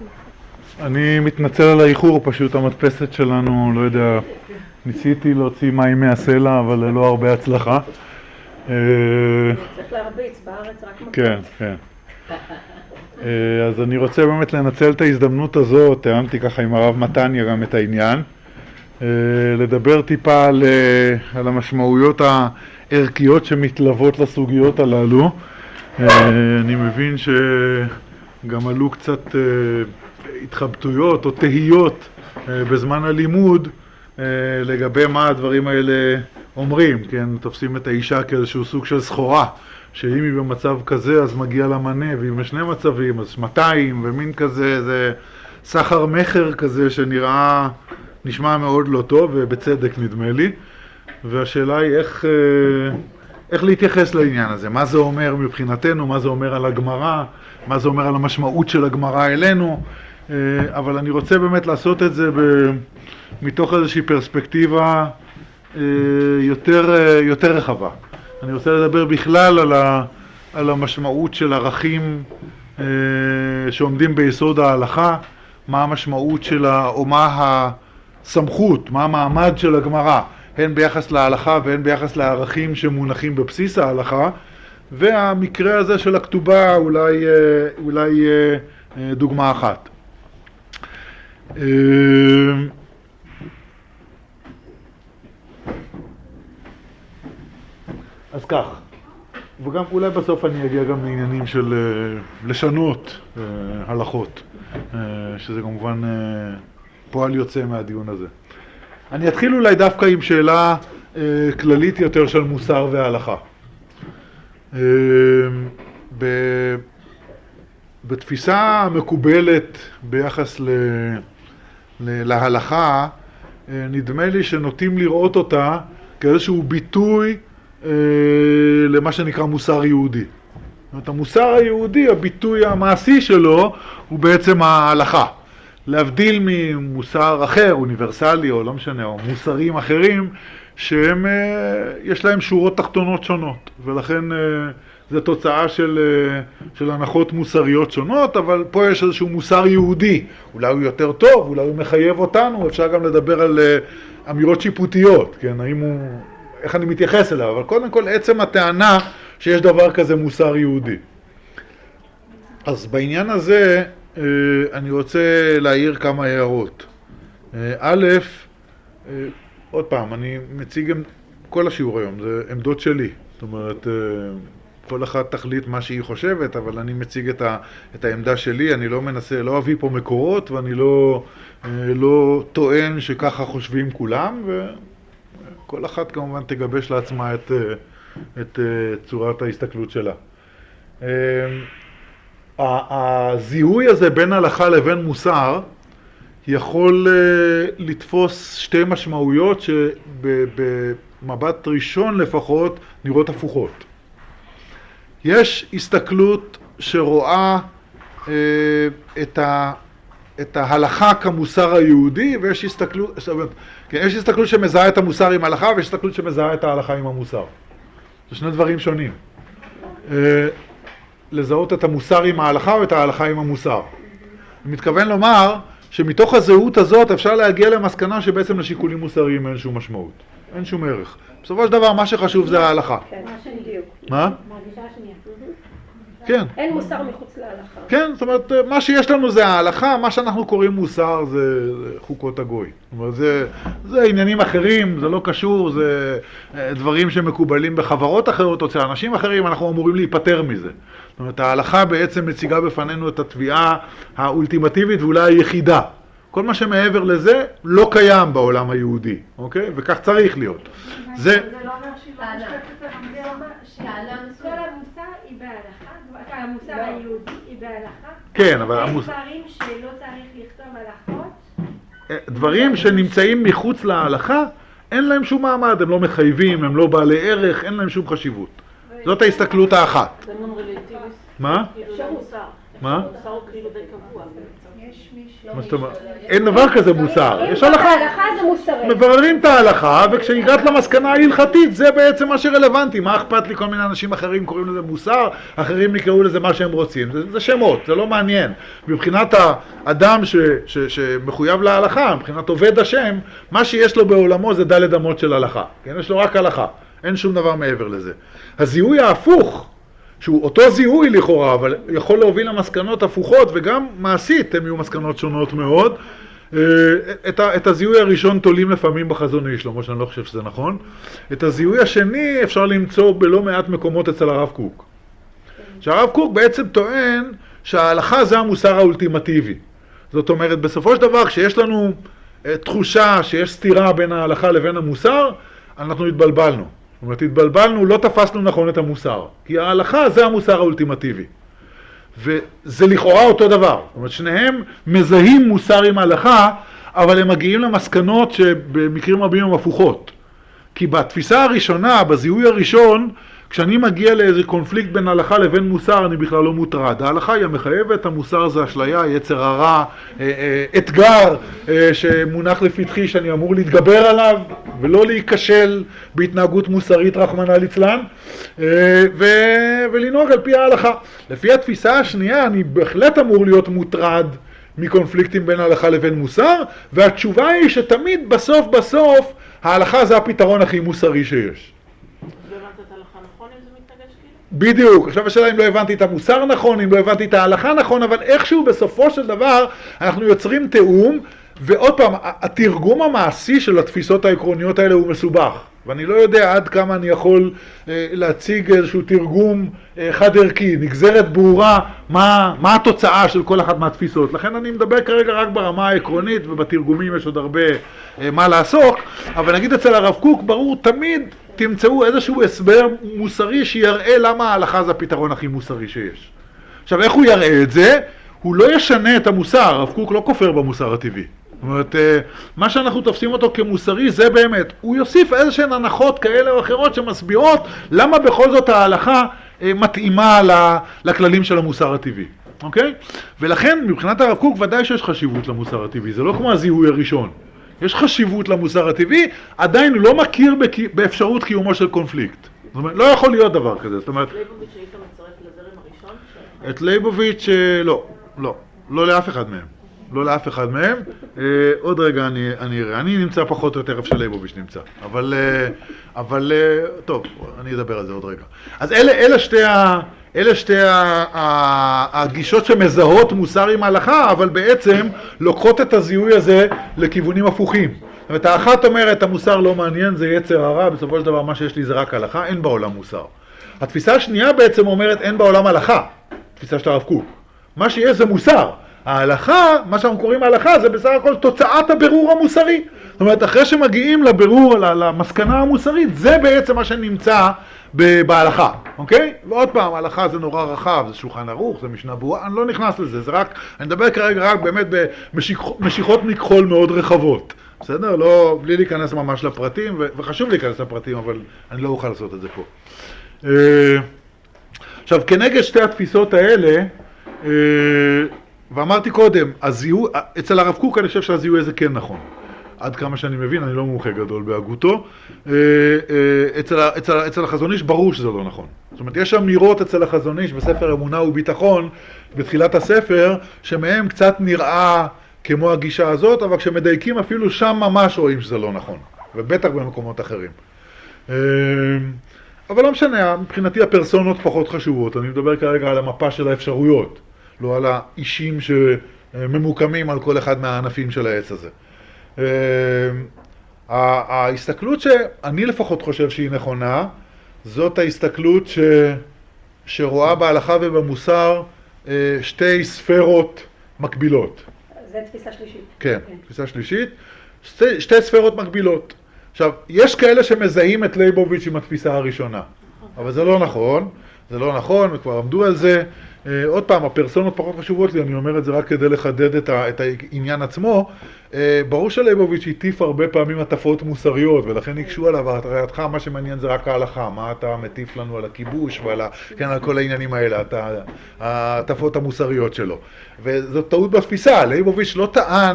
אני מתנצל על האיחור, פשוט המדפסת שלנו, לא יודע, ניסיתי להוציא מים מהסלע, אבל לא הרבה הצלחה. צריך להרביץ, בארץ רק מקום. כן, כן. אז אני רוצה באמת לנצל את ההזדמנות הזאת, תיאמתי ככה עם הרב מתניה גם את העניין, לדבר טיפה על המשמעויות הערכיות שמתלוות לסוגיות הללו. אני מבין שגם עלו קצת התחבטויות או תהיות בזמן הלימוד לגבי מה הדברים האלה אומרים, כן? תופסים את האישה כאיזשהו סוג של סחורה, שאם היא במצב כזה אז מגיע לה מנה, ואם בשני מצבים אז 200, ומין כזה, זה סחר מחר כזה שנראה, נשמע מאוד לא טוב, ובצדק נדמה לי. והשאלה היא איך להתייחס לעניין הזה, מה זה אומר מבחינתנו, מה זה אומר על הגמרא, מה זה אומר על המשמעות של הגמרא אלינו. אבל אני רוצה באמת לעשות את זה מתוך איזושהי פרספקטיבה יותר רחבה. אני רוצה לדבר בכלל על המשמעות של ערכים שעומדים ביסוד ההלכה, מה המשמעות שלה או מה הסמכות, מה המעמד של הגמרא, הן ביחס להלכה והן ביחס לערכים שמונחים בבסיס ההלכה, והמקרה הזה של הכתובה אולי דוגמה אחת. אז כך, וגם אולי בסוף אני אגיע גם לעניינים של לשנות הלכות, שזה כמובן פועל יוצא מהדיון הזה. אני אתחיל אולי דווקא עם שאלה כללית יותר של מוסר והלכה. בתפיסה המקובלת ביחס להלכה, נדמה לי שנוטים לראות אותה כאיזשהו ביטוי למה שנקרא מוסר יהודי. זאת אומרת, המוסר היהודי, הביטוי המעשי שלו הוא בעצם ההלכה. להבדיל ממוסר אחר, אוניברסלי או לא משנה, או מוסרים אחרים, שהם, יש להם שורות תחתונות שונות, ולכן זה תוצאה של הנחות מוסריות שונות, אבל פה יש איזשהו מוסר יהודי, אולי הוא יותר טוב, אולי הוא מחייב אותנו, אפשר גם לדבר על אמירות שיפוטיות, כן, איך אני מתייחס אליו, אבל קודם כל עצם הטענה שיש דבר כזה מוסר יהודי. אז בעניין הזה אני רוצה להעיר כמה הערות. א', עוד פעם, אני מציג כל השיעור היום, זה עמדות שלי, זאת אומרת, כל אחד תחליט מה שהיא חושבת, אבל אני מציג את העמדה שלי, אני לא מנסה, לא אביא פה מקורות, ואני לא טוען שככה חושבים כולם, וכל אחת כמובן תגבש לעצמה את צורת ההסתכלות שלה. הזיהוי הזה בין הלכה לבין מוסר יכול לתפוס שתי משמעויות שבמבט ראשון לפחות נראות הפוכות. יש הסתכלות שרואה את ההלכה כמוסר היהודי, ויש הסתכלות שמזהה את המוסר עם ההלכה, ויש הסתכלות שמזהה את ההלכה עם המוסר. זה שני דברים שונים. לזהות את המוסר עם ההלכה או את ההלכה עם המוסר. אני מתכוון לומר שמתוך הזהות הזאת אפשר להגיע למסקנה שבעצם לשיקולים מוסריים אין שום משמעות. אין שום ערך. בסופו של דבר מה שחשוב זה ההלכה. כן, מה בדיוק. מה? מהגישה השנייה. כן. אין מוסר מחוץ להלכה. כן, זאת אומרת, מה שיש לנו זה ההלכה, מה שאנחנו קוראים מוסר זה חוקות הגוי. זאת אומרת, זה עניינים אחרים, זה לא קשור, זה דברים שמקובלים בחברות אחרות או אצל אנשים אחרים, אנחנו אמורים להיפטר מזה. זאת אומרת, ההלכה בעצם מציגה בפנינו את התביעה האולטימטיבית ואולי היחידה. כל מה שמעבר לזה לא קיים בעולם היהודי, אוקיי? וכך צריך להיות. זה לא אומר שהיא לא משתתפת המוסר היא בהלכה, המוסר היהודי היא בהלכה. כן, אבל יש דברים שלא צריך לכתוב הלכות. דברים שנמצאים מחוץ להלכה, אין להם שום מעמד, הם לא מחייבים, הם לא בעלי ערך, אין להם שום חשיבות. זאת ההסתכלות האחת. זה נון רלטיביסט. מה? אפשר מוסר. מה? מוסר הוא כאילו די קבוע. יש מישהו... מה זאת אומרת? אין דבר כזה מוסר, יש הלכה. ההלכה זה מוסרי. מבררים את ההלכה, וכשהגעת למסקנה ההלכתית, זה בעצם מה שרלוונטי. מה אכפת לי? כל מיני אנשים אחרים קוראים לזה מוסר, אחרים יקראו לזה מה שהם רוצים. זה שמות, זה לא מעניין. מבחינת האדם שמחויב להלכה, מבחינת עובד השם, מה שיש לו בעולמו זה ד' אמות של הלכה. כן? יש לו רק הלכה, אין שום דבר מעבר לזה. הזיהוי ההפוך, שהוא אותו זיהוי לכאורה, אבל יכול להוביל למסקנות הפוכות, וגם מעשית הם יהיו מסקנות שונות מאוד. את הזיהוי הראשון תולים לפעמים בחזון איש, למרות שאני לא חושב שזה נכון. את הזיהוי השני אפשר למצוא בלא מעט מקומות אצל הרב קוק. שהרב קוק בעצם טוען שההלכה זה המוסר האולטימטיבי. זאת אומרת, בסופו של דבר, כשיש לנו תחושה שיש סתירה בין ההלכה לבין המוסר, אנחנו התבלבלנו. זאת אומרת, התבלבלנו, לא תפסנו נכון את המוסר. כי ההלכה זה המוסר האולטימטיבי. וזה לכאורה אותו דבר. זאת אומרת, שניהם מזהים מוסר עם ההלכה, אבל הם מגיעים למסקנות שבמקרים רבים הם הפוכות. כי בתפיסה הראשונה, בזיהוי הראשון, כשאני מגיע לאיזה קונפליקט בין הלכה לבין מוסר, אני בכלל לא מוטרד. ההלכה היא המחייבת, המוסר זה אשליה, יצר הרע, אתגר שמונח לפתחי שאני אמור להתגבר עליו, ולא להיכשל בהתנהגות מוסרית רחמנא ליצלן, ולנהוג על פי ההלכה. לפי התפיסה השנייה, אני בהחלט אמור להיות מוטרד מקונפליקטים בין ההלכה לבין מוסר, והתשובה היא שתמיד בסוף ההלכה זה הפתרון הכי מוסרי שיש. בדיוק, עכשיו השאלה אם לא הבנתי את המוסר נכון, אם לא הבנתי את ההלכה נכון, אבל איכשהו בסופו של דבר אנחנו יוצרים תאום, ועוד פעם, התרגום המעשי של התפיסות העקרוניות האלה הוא מסובך, ואני לא יודע עד כמה אני יכול להציג איזשהו תרגום חד ערכי, נגזרת ברורה מה התוצאה של כל אחת מהתפיסות. לכן אני מדבר כרגע רק ברמה העקרונית, ובתרגומים יש עוד הרבה מה לעסוק, אבל נגיד אצל הרב קוק ברור תמיד תמצאו איזשהו הסבר מוסרי שיראה למה ההלכה זה הפתרון הכי מוסרי שיש. עכשיו, איך הוא יראה את זה? הוא לא ישנה את המוסר, הרב קוק לא כופר במוסר הטבעי. זאת אומרת, מה שאנחנו תופסים אותו כמוסרי זה באמת, הוא יוסיף איזשהן הנחות כאלה או אחרות שמסבירות למה בכל זאת ההלכה מתאימה לכללים של המוסר הטבעי. אוקיי? ולכן מבחינת הרב קוק ודאי שיש חשיבות למוסר הטבעי, זה לא כמו הזיהוי הראשון. יש חשיבות למוסר הטבעי, עדיין הוא לא מכיר באפשרות קיומו של קונפליקט. זאת אומרת, לא יכול להיות דבר כזה. זאת אומרת, ליבוביץ' היית מצרף לזרם הראשון? את ליבוביץ' לא לאף אחד מהם. לא לאף אחד מהם. עוד רגע אני אראה. אני נמצא פחות או יותר איפה שליבוביץ' נמצא. אבל טוב, אני אדבר על זה עוד רגע. אז אלה שתי הגישות שמזהות מוסר עם ההלכה, אבל בעצם לוקחות את הזיהוי הזה לכיוונים הפוכים. זאת אומרת, האחת אומרת, המוסר לא מעניין, זה יצר הרע, בסופו של דבר מה שיש לי זה רק הלכה, אין בעולם מוסר. התפיסה השנייה בעצם אומרת, אין בעולם הלכה, תפיסה של הרב קוק. מה שיש זה מוסר. ההלכה, מה שאנחנו קוראים ההלכה, זה בסך הכל תוצאת הבירור המוסרי. זאת אומרת, אחרי שמגיעים לבירור, למסקנה המוסרית, זה בעצם מה שנמצא בהלכה, אוקיי? ועוד פעם, ההלכה זה נורא רחב, זה שולחן ערוך, זה משנה ברורה, אני לא נכנס לזה, זה רק, אני מדבר כרגע רק באמת במשיכות מכחול מאוד רחבות, בסדר? לא, בלי להיכנס ממש לפרטים, וחשוב להיכנס לפרטים, אבל אני לא אוכל לעשות את זה פה. עכשיו, כנגד שתי התפיסות האלה, ואמרתי קודם, אצל הרב קוק אני חושב שהזיהוי הזה כן נכון. עד כמה שאני מבין, אני לא מומחה גדול בהגותו. אצל החזון איש ברור שזה לא נכון. זאת אומרת, יש אמירות אצל החזון איש בספר אמונה וביטחון, בתחילת הספר, שמהם קצת נראה כמו הגישה הזאת, אבל כשמדייקים אפילו שם ממש רואים שזה לא נכון. ובטח במקומות אחרים. אבל לא משנה, מבחינתי הפרסונות פחות חשובות. אני מדבר כרגע על המפה של האפשרויות, לא על האישים שממוקמים על כל אחד מהענפים של העץ הזה. ההסתכלות שאני לפחות חושב שהיא נכונה, זאת ההסתכלות שרואה בהלכה ובמוסר שתי ספרות מקבילות. זה תפיסה שלישית. כן, תפיסה שלישית. שתי ספרות מקבילות. עכשיו, יש כאלה שמזהים את ליבוביץ' עם התפיסה הראשונה, אבל זה לא נכון. זה לא נכון, וכבר עמדו על זה. עוד פעם, הפרסונות פחות חשובות לי, אני אומר את זה רק כדי לחדד את העניין עצמו. ברור שלייבוביץ' הטיף הרבה פעמים הטפות מוסריות, ולכן יקשו עליו, הראייתך, מה שמעניין זה רק ההלכה, מה אתה מטיף לנו על הכיבוש על כל העניינים האלה, הטפות המוסריות שלו. וזאת טעות בתפיסה, לייבוביץ' לא טען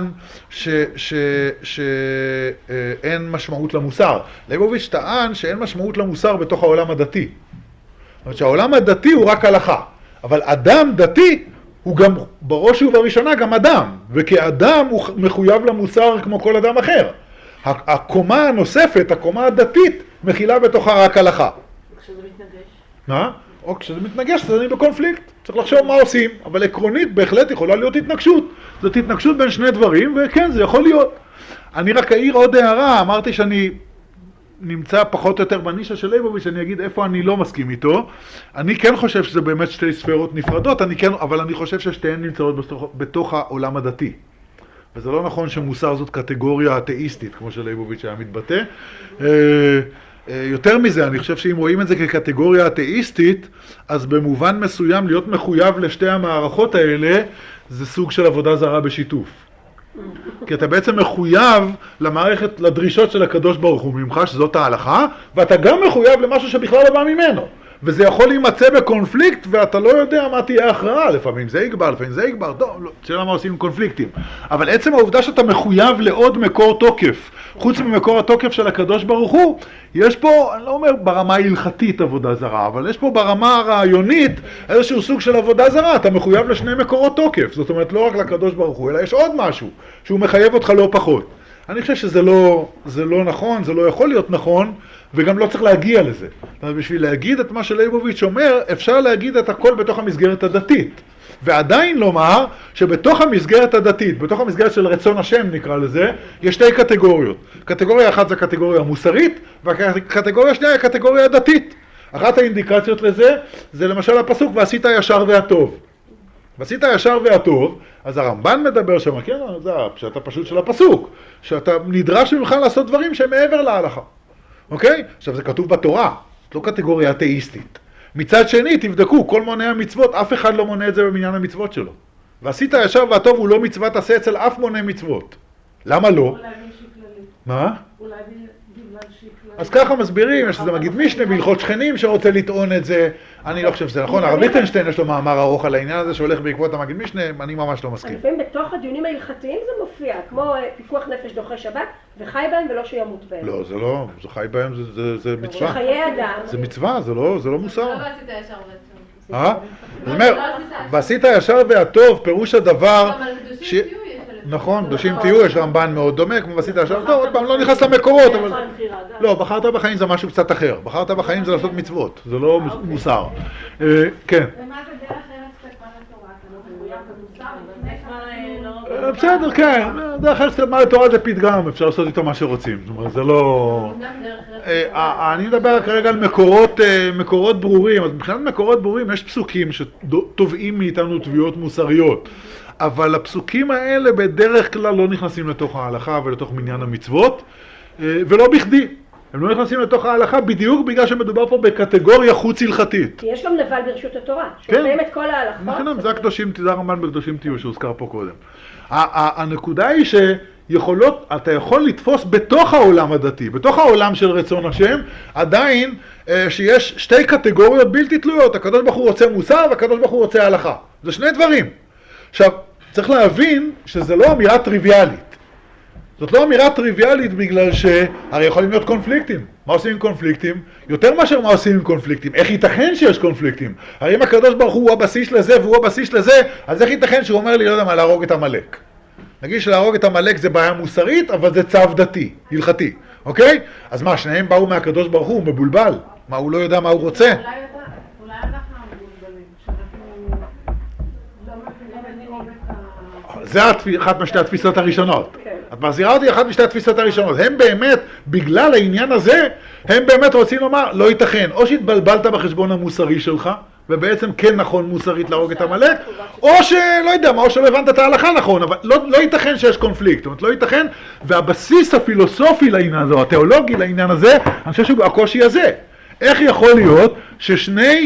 שאין משמעות למוסר. לייבוביץ' טען שאין משמעות למוסר בתוך העולם הדתי. זאת אומרת שהעולם הדתי הוא רק הלכה. אבל אדם דתי הוא גם בראש ובראשונה גם אדם, וכאדם הוא מחויב למוסר כמו כל אדם אחר. הקומה הנוספת, הקומה הדתית, מכילה בתוכה רק הלכה. כשזה מתנגש? מה? או כשזה מתנגש, אז אני בקונפליקט. צריך לחשוב מה עושים, אבל עקרונית בהחלט יכולה להיות התנגשות. זאת התנגשות בין שני דברים, וכן, זה יכול להיות. אני רק אעיר עוד הערה, אמרתי שאני נמצא פחות או יותר בנישה של לייבוביץ', אני אגיד איפה אני לא מסכים איתו. אני כן חושב שזה באמת שתי ספרות נפרדות, אבל אני חושב ששתיהן נמצאות בתוך העולם הדתי. וזה לא נכון שמוסר זאת קטגוריה אתאיסטית, כמו שלייבוביץ' היה מתבטא. יותר מזה, אני חושב שאם רואים את זה כקטגוריה אתאיסטית, אז במובן מסוים להיות מחויב לשתי המערכות האלה, זה סוג של עבודה זרה בשיתוף. כי אתה בעצם מחויב למערכת, לדרישות של הקדוש ברוך הוא ממך, שזאת ההלכה, ואתה גם מחויב למשהו שבכלל לא בא ממנו. וזה יכול להימצא בקונפליקט, ואתה לא יודע מה תהיה ההכרעה. לפעמים זה יגבר, לפעמים זה יגבר, לא, שאלה מה עושים עם קונפליקטים. אבל עצם העובדה שאתה מחויב לעוד מקור תוקף, חוץ ממקור התוקף של הקדוש ברוך הוא, יש פה, אני לא אומר ברמה ההלכתית עבודה זרה, אבל יש פה ברמה הרעיונית איזשהו סוג של עבודה זרה. אתה מחויב לשני מקורות תוקף, זאת אומרת לא רק לקדוש ברוך הוא, אלא יש עוד משהו שהוא מחייב אותך לא פחות. אני חושב שזה לא נכון, זה לא יכול להיות נכון, וגם לא צריך להגיע לזה. בשביל להגיד את מה שלייבוביץ' אומר, אפשר להגיד את הכל בתוך המסגרת הדתית. ועדיין לומר שבתוך המסגרת הדתית, בתוך המסגרת של רצון השם נקרא לזה, יש שתי קטגוריות. קטגוריה אחת זה קטגוריה מוסרית, והקטגוריה השנייה היא הקטגוריה הדתית. אחת האינדיקציות לזה זה למשל הפסוק, ועשית הישר והטוב. ועשית הישר והטוב, אז הרמב"ן מדבר שם, כן, זה הפשט הפשוט של הפסוק, שאתה נדרש ממך לעשות דברים שהם מעבר להלכה. אוקיי? עכשיו זה כתוב בתורה, לא קטגוריה אתאיסטית. מצד שני, תבדקו, כל מוני המצוות, אף אחד לא מונה את זה במניין המצוות שלו. ועשית הישר והטוב הוא לא מצוות עשה אצל אף מונה מצוות. למה לא? אולי מישהי כללית. מה? אולי בגלל שהיא כללית. אז ככה מסבירים, יש לזה מגיד משנה בהלכות שכנים שרוצה לטעון את זה. אני לא חושב שזה נכון, הרב ליכטנשטיין יש לו מאמר ארוך על העניין הזה שהולך בעקבות המגיד משנה, אני ממש לא מסכים. לפעמים בתוך הדיונים ההלכתיים זה מופיע, כמו פיקוח נפש דוחה שבת, וחי בהם ולא שימות בהם. לא, זה לא, זה חי בהם, זה מצווה. חיי אדם. זה מצווה, זה לא מוסר. לא עשית ישר והטוב. זאת אומרת, ועשית הישר והטוב, פירוש הדבר... אבל קדושים תהיו יש עליהם. נכון, קדושים תהיו, יש רמב"ן מאוד דומה, כמו ועשית הישר והטוב, עוד פעם, לא נכנס למקורות, אבל... לא, בחרת בחיים זה משהו קצת אחר. בחרת בחיים זה לעשות מצוות, זה לא מוסר. כן. ומה זה דרך ארץ קדמה לתורה? אתה לא מחויב במוסר? לפני בסדר, כן. דרך ארץ קדמה לתורה זה פתגם, אפשר לעשות איתו מה שרוצים. זאת אומרת, זה לא... אני מדבר כרגע על מקורות ברורים. אז מבחינת מקורות ברורים יש פסוקים שתובעים מאיתנו תביעות מוסריות. אבל הפסוקים האלה בדרך כלל לא נכנסים לתוך ההלכה ולתוך מניין המצוות, ולא בכדי. הם לא נכנסים לתוך ההלכה בדיוק בגלל שמדובר פה בקטגוריה חוץ הלכתית. כי יש גם נבל ברשות התורה, שמקיים את כל ההלכות. נכון, זה הקדושים, זה הרמב"ן בקדושים תהיו שהוזכר פה קודם. הנקודה היא אתה יכול לתפוס בתוך העולם הדתי, בתוך העולם של רצון השם, עדיין שיש שתי קטגוריות בלתי תלויות. הקדוש ברוך הוא רוצה מוסר והקדוש ברוך הוא רוצה הלכה. זה שני דברים. עכשיו, צריך להבין שזה לא אמירה טריוויאלית. זאת לא אמירה טריוויאלית בגלל שהרי יכולים להיות קונפליקטים. מה עושים עם קונפליקטים? יותר מאשר מה עושים עם קונפליקטים. איך ייתכן שיש קונפליקטים? הרי אם הקדוש ברוך הוא הבסיס לזה והוא הבסיס לזה, אז איך ייתכן שהוא אומר לי, לא יודע מה, להרוג את עמלק? נגיד שלהרוג את עמלק זה בעיה מוסרית, אבל זה צו דתי, הלכתי. אוקיי? אז מה, שניהם באו מהקדוש ברוך הוא, מבולבל? מה, הוא לא יודע מה הוא רוצה? אולי אנחנו המבולבלים, שאנחנו לא מבינים את זה אחת משתי התפיסות הראשונות. את מחזירה אותי אחת משתי התפיסות הראשונות. הם באמת, בגלל העניין הזה, הם באמת רוצים לומר, לא ייתכן. או שהתבלבלת בחשבון המוסרי שלך, ובעצם כן נכון מוסרית להרוג את עמלק, או שלא יודע מה, או שלא הבנת את ההלכה נכון, אבל לא ייתכן שיש קונפליקט. זאת אומרת, לא ייתכן, והבסיס הפילוסופי לעניין הזה, או התיאולוגי לעניין הזה, אני חושב שהוא הקושי הזה. איך יכול להיות ששני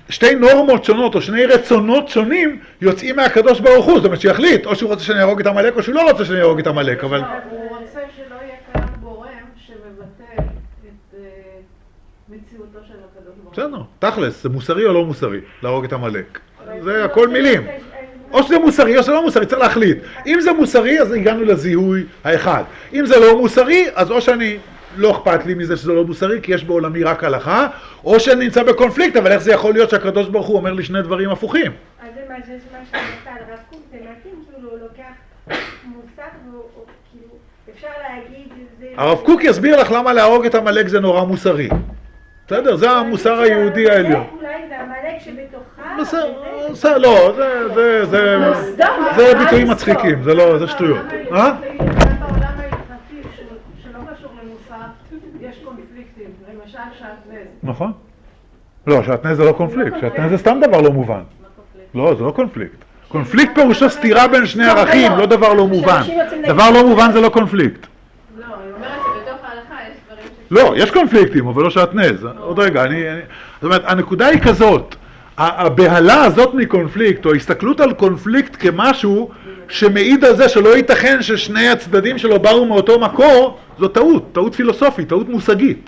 שתי נורמות שונות או שני רצונות שונים יוצאים מהקדוש ברוך הוא, זאת אומרת שיחליט, או שהוא רוצה שאני ארוג את עמלק או שהוא לא רוצה שאני ארוג את עמלק, אבל... הוא רוצה שלא יהיה קיים גורם שמבטל את מציאותו של הקדוש ברוך הוא. בסדר, תכלס, זה מוסרי או לא מוסרי, להרוג את עמלק. זה הכל מילים. או שזה מוסרי או שזה לא מוסרי, צריך להחליט. אם זה מוסרי, אז הגענו לזיהוי האחד. אם זה לא מוסרי, אז או שאני לא אכפת לי מזה שזה לא מוסרי, כי יש בעולמי רק הלכה, או שאני נמצא בקונפליקט, אבל איך זה יכול להיות שהקדוש ברוך הוא אומר לי שני דברים הפוכים? אז זה מה שאתה על הרב קוק, זה מתאים, כאילו הוא לוקח מושג, כאילו אפשר להגיד... הרב קוק יסביר לך למה להרוג את עמלק זה נורא מוסרי. בסדר? זה המוסר היהודי העליון. אולי זה עמלק שבתוכה... בסדר, לא, זה ביטויים מצחיקים, זה שטויות. בעולם ההלכתי שלא קשור למוסר, יש קונפליקטים, למשל שעטנז. נכון. לא, שעטנז זה לא קונפליקט, שעטנז זה סתם דבר לא מובן. לא, זה לא קונפליקט. קונפליקט פירושו סתירה בין שני ערכים, לא דבר לא מובן. דבר לא מובן זה לא קונפליקט. לא, היא אומרת שבתוך ההלכה יש דברים לא, יש קונפליקטים, אבל לא שעטנז. עוד רגע, זאת אומרת, הנקודה היא כזאת, הבהלה הזאת מקונפליקט, או ההסתכלות על קונפליקט כמשהו שמעיד על זה שלא ייתכן ששני הצדדים שלו באו מאותו מקור, זו טעות, טעות פילוסופית, טעות מושגית.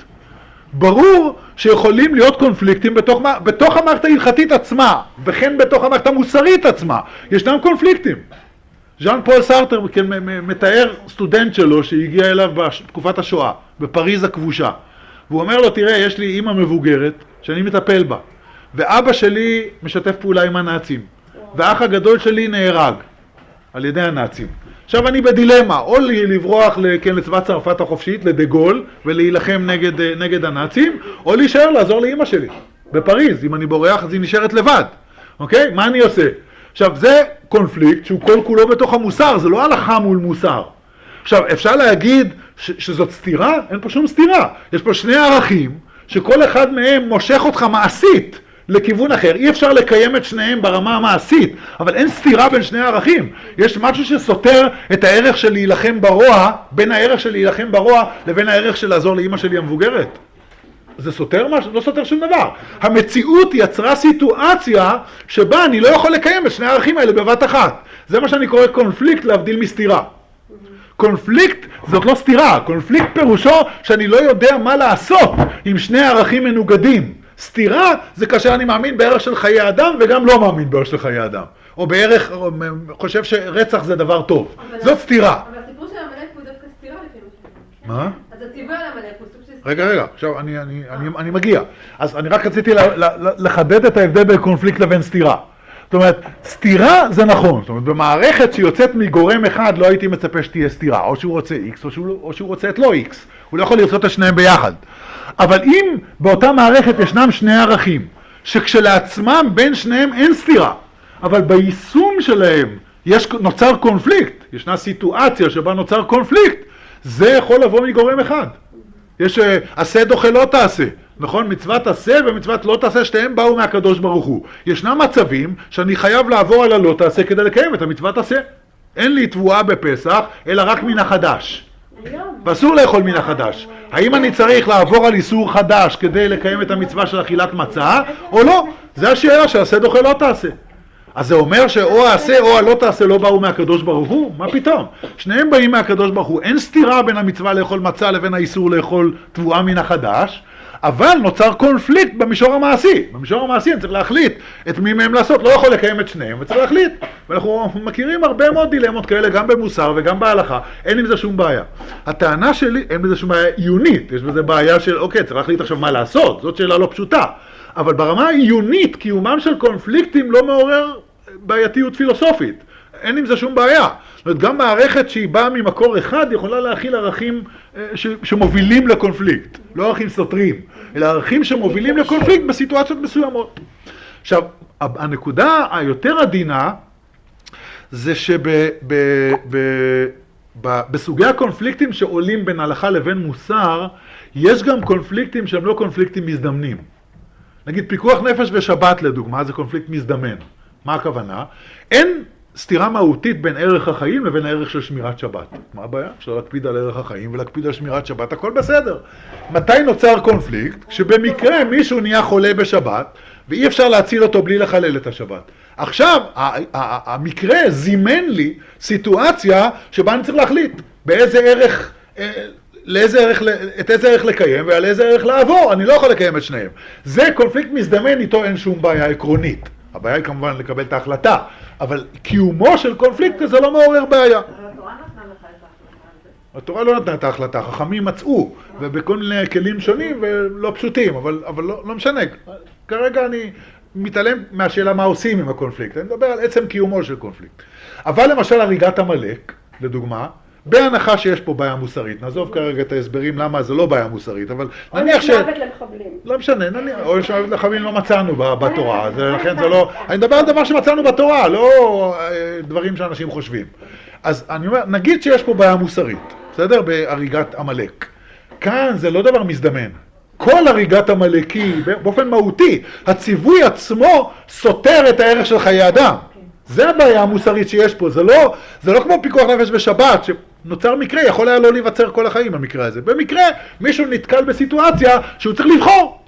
ברור שיכולים להיות קונפליקטים בתוך המערכת ההלכתית עצמה, וכן בתוך המערכת המוסרית עצמה. ישנם קונפליקטים. ז'אן פול סארטר מתאר סטודנט שלו שהגיע אליו בתקופת השואה, בפריז הכבושה. והוא אומר לו, תראה, יש לי אמא מבוגרת שאני מטפל בה, ואבא שלי משתף פעולה עם הנאצים, והאח הגדול שלי נהרג על ידי הנאצים. עכשיו אני בדילמה, או לברוח לצבא צרפת החופשית, לדגול, ולהילחם נגד הנאצים, או להישאר לעזור לאמא שלי בפריז. אם אני בורח אז היא נשארת לבד. אוקיי? מה אני עושה? עכשיו זה קונפליקט שהוא כל כולו בתוך המוסר, זה לא הלכה מול מוסר. עכשיו אפשר להגיד שזאת סתירה? אין פה שום סתירה. יש פה שני ערכים שכל אחד מהם מושך אותך מעשית לכיוון אחר. אי אפשר לקיים את שניהם ברמה המעשית, אבל אין סתירה בין שני הערכים. יש משהו שסותר את הערך של להילחם ברוע, בין הערך של להילחם ברוע לבין הערך של לעזור לאמא שלי המבוגרת. זה סותר משהו? לא סותר שום דבר. המציאות יצרה סיטואציה שבה אני לא יכול לקיים את שני הערכים האלה בבת אחת. זה מה שאני קורא קונפליקט להבדיל מסתירה. קונפליקט זאת לא סתירה, קונפליקט פירושו שאני לא יודע מה לעשות עם שני ערכים מנוגדים. סתירה זה כאשר אני מאמין בערך של חיי אדם וגם לא מאמין בערך של חיי אדם. או בערך, חושב שרצח זה דבר טוב. זאת סתירה. אבל הסיפור של עמלק הוא דווקא סתירה לפי מה מה? אז הציווי על עמלק הוא סוג של סתירה. רגע, עכשיו אני מגיע. אז אני רק רציתי לחדד את ההבדל בין קונפליקט לבין סתירה. זאת אומרת, סתירה זה נכון. זאת אומרת, במערכת שיוצאת מגורם אחד לא הייתי מצפה שתהיה סתירה. או שהוא רוצה X או שהוא רוצה את לא X. הוא לא יכול לרצות את שניהם ביחד. אבל אם באותה מערכת ישנם שני ערכים, שכשלעצמם בין שניהם אין סתירה, אבל ביישום שלהם נוצר קונפליקט, ישנה סיטואציה שבה נוצר קונפליקט, זה יכול לבוא מגורם אחד. יש עשה דוחה לא תעשה, נכון? מצוות עשה ומצוות לא תעשה, שתיהם באו מהקדוש ברוך הוא. ישנם מצבים שאני חייב לעבור על הלא תעשה כדי לקיים את המצוות עשה. אין לי תבואה בפסח, אלא רק מן החדש. ואסור לאכול מן החדש. האם אני צריך לעבור על איסור חדש כדי לקיים את המצווה של אכילת מצה, או לא? זה השאלה שעשה דוחה לא תעשה. אז זה אומר שאו העשה או הלא תעשה לא באו מהקדוש ברוך הוא? מה פתאום? שניהם באים מהקדוש ברוך הוא. אין סתירה בין המצווה לאכול מצה לבין האיסור לאכול תבואה מן החדש, אבל נוצר קונפליקט במישור המעשי. במישור המעשי אני צריך להחליט את מי מהם לעשות. לא יכול לקיים את שניהם, וצריך להחליט. ואנחנו מכירים הרבה מאוד דילמות כאלה, גם במוסר וגם בהלכה. אין עם זה שום בעיה. הטענה שלי, אין בזה שום בעיה עיונית. יש בזה בעיה של, אוקיי, צריך להחליט עכשיו מה לעשות. זאת שאלה לא פשוטה. אבל ברמה העיונית, קיומם של קונפליקטים לא מעורר בעייתיות פילוסופית. אין עם זה שום בעיה. זאת אומרת, גם מערכת שהיא באה ממקור אחד יכולה להכיל ערכים שמובילים לקונפליקט. לא ערכים סותרים, אלא ערכים שמובילים לקונפליקט בסיטואציות מסוימות. עכשיו, הנקודה היותר עדינה זה שבסוגי הקונפליקטים שעולים בין הלכה לבין מוסר, יש גם קונפליקטים שהם לא קונפליקטים מזדמנים. נגיד פיקוח נפש ושבת לדוגמה, זה קונפליקט מזדמן. מה הכוונה? אין סתירה מהותית בין ערך החיים לבין הערך של שמירת שבת. מה הבעיה? אפשר להקפיד על ערך החיים ולהקפיד על שמירת שבת, הכל בסדר. מתי נוצר קונפליקט? כשבמקרה מישהו נהיה חולה בשבת, ואי אפשר להציל אותו בלי לחלל את השבת. עכשיו, המקרה זימן לי סיטואציה שבה אני צריך להחליט באיזה ערך, את איזה ערך לקיים ועל איזה ערך לעבור. אני לא יכול לקיים את שניהם. זה קונפליקט מזדמן, איתו אין שום בעיה עקרונית. הבעיה היא כמובן לקבל את ההחלטה, אבל קיומו של קונפליקט זה לא מעורר בעיה. התורה נתנה לך את ההחלטה על זה. התורה לא נתנה את ההחלטה, חכמים מצאו, ובכל מיני כלים שונים ולא פשוטים, אבל לא משנה. כרגע אני מתעלם מהשאלה מה עושים עם הקונפליקט, אני מדבר על עצם קיומו של קונפליקט. אבל למשל הריגת עמלק, לדוגמה, בהנחה שיש פה בעיה מוסרית, נעזוב כרגע את ההסברים למה זה לא בעיה מוסרית, אבל נניח ש... או מוות למחבלים. לא משנה, נניח, או מוות למחבלים לא מצאנו בתורה, לכן זה לא... אני מדבר על דבר שמצאנו בתורה, לא דברים שאנשים חושבים. אז אני אומר, נגיד שיש פה בעיה מוסרית, בסדר? בהריגת עמלק. כאן זה לא דבר מזדמן. כל הריגת עמלקי, באופן מהותי, הציווי עצמו סותר את הערך של חיי אדם. זה הבעיה המוסרית שיש פה, זה לא כמו פיקוח נפש בשבת, שנוצר מקרה, יכול היה לא להיווצר כל החיים במקרה הזה. במקרה, מישהו נתקל בסיטואציה שהוא צריך לבחור,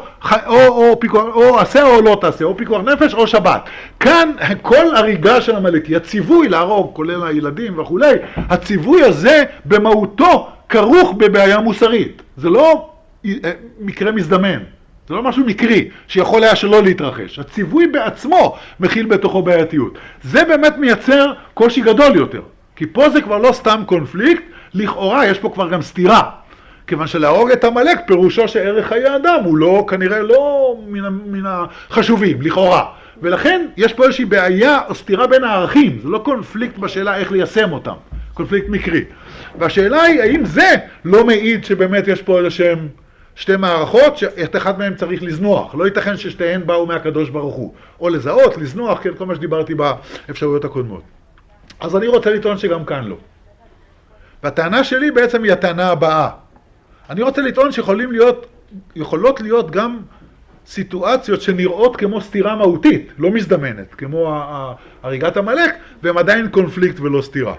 או עשה או לא תעשה, או פיקוח נפש או שבת. כאן, כל הריגה של עמלקי, הציווי להרוג, כולל הילדים וכולי, הציווי הזה במהותו כרוך בבעיה מוסרית. זה לא מקרה מזדמן. זה לא משהו מקרי שיכול היה שלא להתרחש. הציווי בעצמו מכיל בתוכו בעייתיות. זה באמת מייצר קושי גדול יותר. כי פה זה כבר לא סתם קונפליקט, לכאורה יש פה כבר גם סתירה. כיוון שלהרוג את עמלק פירושו שערך חיי האדם הוא לא, כנראה לא מן החשובים, לכאורה. ולכן יש פה איזושהי בעיה או סתירה בין הערכים. זה לא קונפליקט בשאלה איך ליישם אותם. קונפליקט מקרי. והשאלה היא, האם זה לא מעיד שבאמת יש פה איזשהם שתי מערכות שאת אחד מהם צריך לזנוח. לא ייתכן ששתיהן באו מהקדוש ברוך הוא. או לזהות, לזנוח, כן, כל מה שדיברתי באפשרויות הקודמות. אז אני רוצה לטעון שגם כאן לא. והטענה שלי בעצם היא הטענה הבאה. אני רוצה לטעון שיכולות להיות גם סיטואציות שנראות כמו סתירה מהותית, לא מזדמנת, כמו הריגת עמלק, והם עדיין קונפליקט ולא סתירה.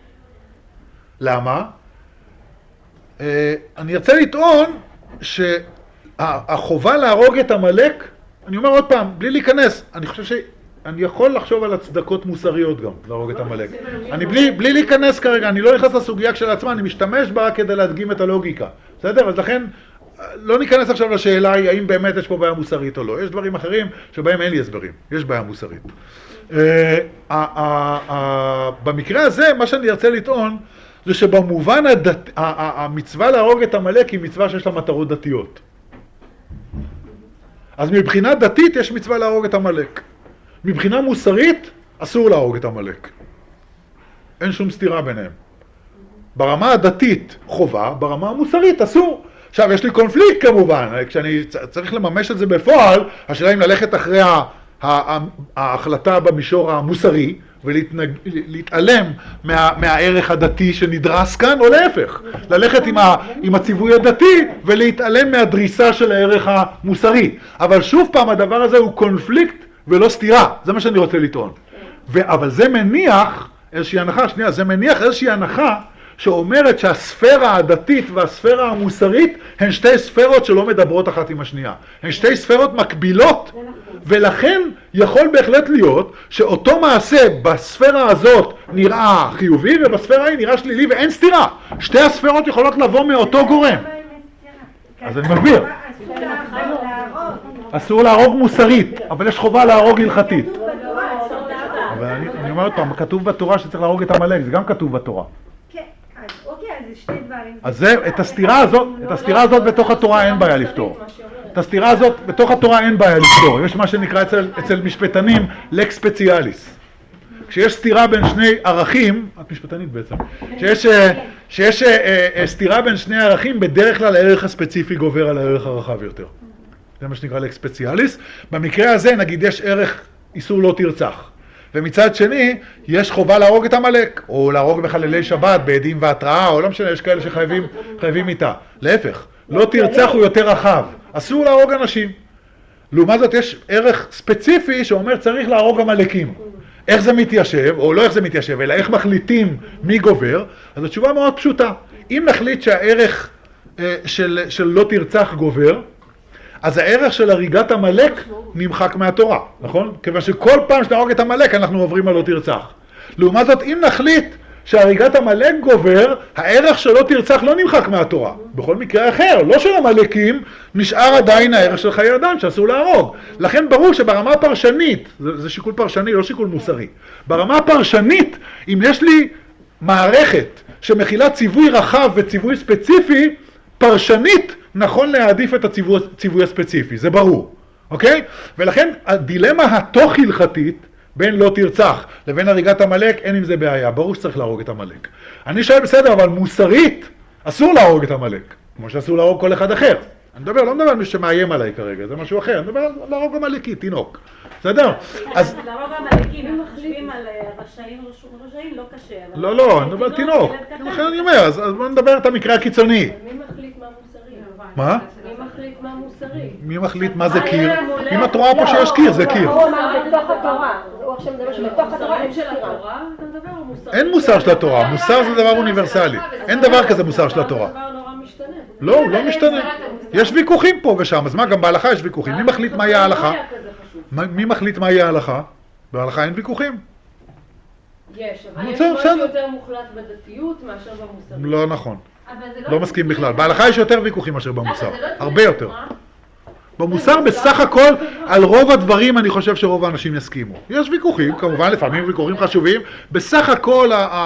למה? אני רוצה לטעון שהחובה להרוג את עמלק, אני אומר עוד פעם, בלי להיכנס, אני חושב שאני יכול לחשוב על הצדקות מוסריות גם, להרוג את עמלק. אני בלי להיכנס כרגע, אני לא נכנס לסוגיה כשלעצמה, אני משתמש בה כדי להדגים את הלוגיקה. בסדר? אז לכן, לא ניכנס עכשיו לשאלה האם באמת יש פה בעיה מוסרית או לא. יש דברים אחרים שבהם אין לי הסברים. יש בעיה מוסרית. במקרה הזה, מה שאני ארצה לטעון, זה שבמובן המצווה להרוג את עמלק היא מצווה שיש לה מטרות דתיות. אז מבחינה דתית יש מצווה להרוג את עמלק. מבחינה מוסרית אסור להרוג את עמלק. אין שום סתירה ביניהם. ברמה הדתית חובה, ברמה המוסרית אסור. עכשיו יש לי קונפליקט כמובן, כשאני צריך לממש את זה בפועל, השאלה אם ללכת אחרי ההחלטה במישור המוסרי, ולהתעלם מהערך הדתי שנדרס כאן, או להפך. ללכת עם הציווי הדתי ולהתעלם מהדריסה של הערך המוסרי. אבל שוב פעם, הדבר הזה הוא קונפליקט ולא סתירה. זה מה שאני רוצה לטעון. אבל זה מניח איזושהי הנחה, שנייה, זה מניח איזושהי הנחה שאומרת שהספירה הדתית והספירה המוסרית הן שתי ספירות שלא מדברות אחת עם השנייה. הן שתי ספירות מקבילות, ולכן יכול בהחלט להיות שאותו מעשה בספירה הזאת נראה חיובי ובספירה היא נראה שלילי ואין סתירה. שתי הספירות יכולות לבוא מאותו גורם. אז אני מסביר. אסור להרוג מוסרית, אבל יש חובה להרוג הלכתית. אבל אני אומר עוד פעם, כתוב בתורה שצריך להרוג את עמלק, זה גם כתוב בתורה. אז את הסתירה הזאת בתוך התורה אין בעיה לפתור. את הסתירה הזאת בתוך התורה אין בעיה לפתור. יש מה שנקרא אצל משפטנים לקס ספציאליס. כשיש סתירה בין שני ערכים, את משפטנית בעצם, שיש סתירה בין שני ערכים, בדרך כלל הערך הספציפי גובר על הערך הרחב יותר. זה מה שנקרא לקס ספציאליס. במקרה הזה נגיד יש ערך איסור לא תרצח. ומצד שני, יש חובה להרוג את עמלק, או להרוג בחללי שבת, בעדים והתראה, או לא משנה, יש כאלה שחייבים איתה. להפך, לא תרצח הוא יותר רחב. אסור להרוג אנשים. לעומת זאת, יש ערך ספציפי שאומר צריך להרוג עמלקים. איך זה מתיישב, או לא איך זה מתיישב, אלא איך מחליטים מי גובר, אז התשובה מאוד פשוטה. אם נחליט שהערך של לא תרצח גובר, אז הערך של הריגת המלאק נמחק מהתורה, נכון? כיוון שכל פעם שנהרוג את המלאק אנחנו עוברים על לא תרצח. לעומת זאת, אם נחליט שהריגת המלאק גובר, הערך של לא תרצח לא נמחק מהתורה. בכל מקרה אחר, לא של המלאקים, נשאר עדיין הערך של חיי אדם שאסור להרוג. לכן ברור שברמה הפרשנית, זה שיקול פרשני, לא שיקול מוסרי. ברמה הפרשנית, אם יש לי מערכת שמכילה ציווי רחב וציווי ספציפי, פרשנית נכון להעדיף את הציווי הספציפי, זה ברור, אוקיי? ולכן הדילמה התוך הלכתית בין לא תרצח לבין הריגת המלאק, אין עם זה בעיה, ברור שצריך להרוג את המלאק. אני שואל בסדר, אבל מוסרית אסור להרוג את המלאק, כמו שאסור להרוג כל אחד אחר. לא מדבר על מי שמאיים עליי כרגע, זה משהו אחר, אני מדבר על להרוג המלאקי, תינוק. בסדר? אז... להרוג המלאקים, הם מחשבים על רשעים לא קשה. לא, אני מדבר על תינוק. לכן אני אומר, אז בוא נדבר את המקרה הקיצוני. מי מחליט מה מוסרי? מה? מי מחליט מה מוסרי? מי מחליט מה זה קיר? אם את רואה פה שיש קיר, זה קיר. הוא אמר בתוך התורה. הוא עכשיו מדבר שבתוך התורה אין סתירה. אין מוסר של התורה, מוסר זה דבר אוניברסלי. אין דבר כזה מוסר של התורה. זה דבר נורא משתנה. לא, הוא לא משתנה. יש ויכוחים פה ושם, אז מה, גם בהלכה יש ויכוחים. מי מחליט מה יהיה ההלכה? מי מחליט מה יהיה ההלכה? בהלכה אין ויכוחים. יש, אבל יש משהו יותר מוחלט בדתיות מאשר במוסריות. לא נכון. לא מסכים בכלל. בהלכה יש יותר ויכוחים מאשר במוסר. הרבה יותר. במוסר בסך הכל, על רוב הדברים אני חושב שרוב האנשים יסכימו. יש ויכוחים, כמובן לפעמים ויכוחים חשובים, בסך הכל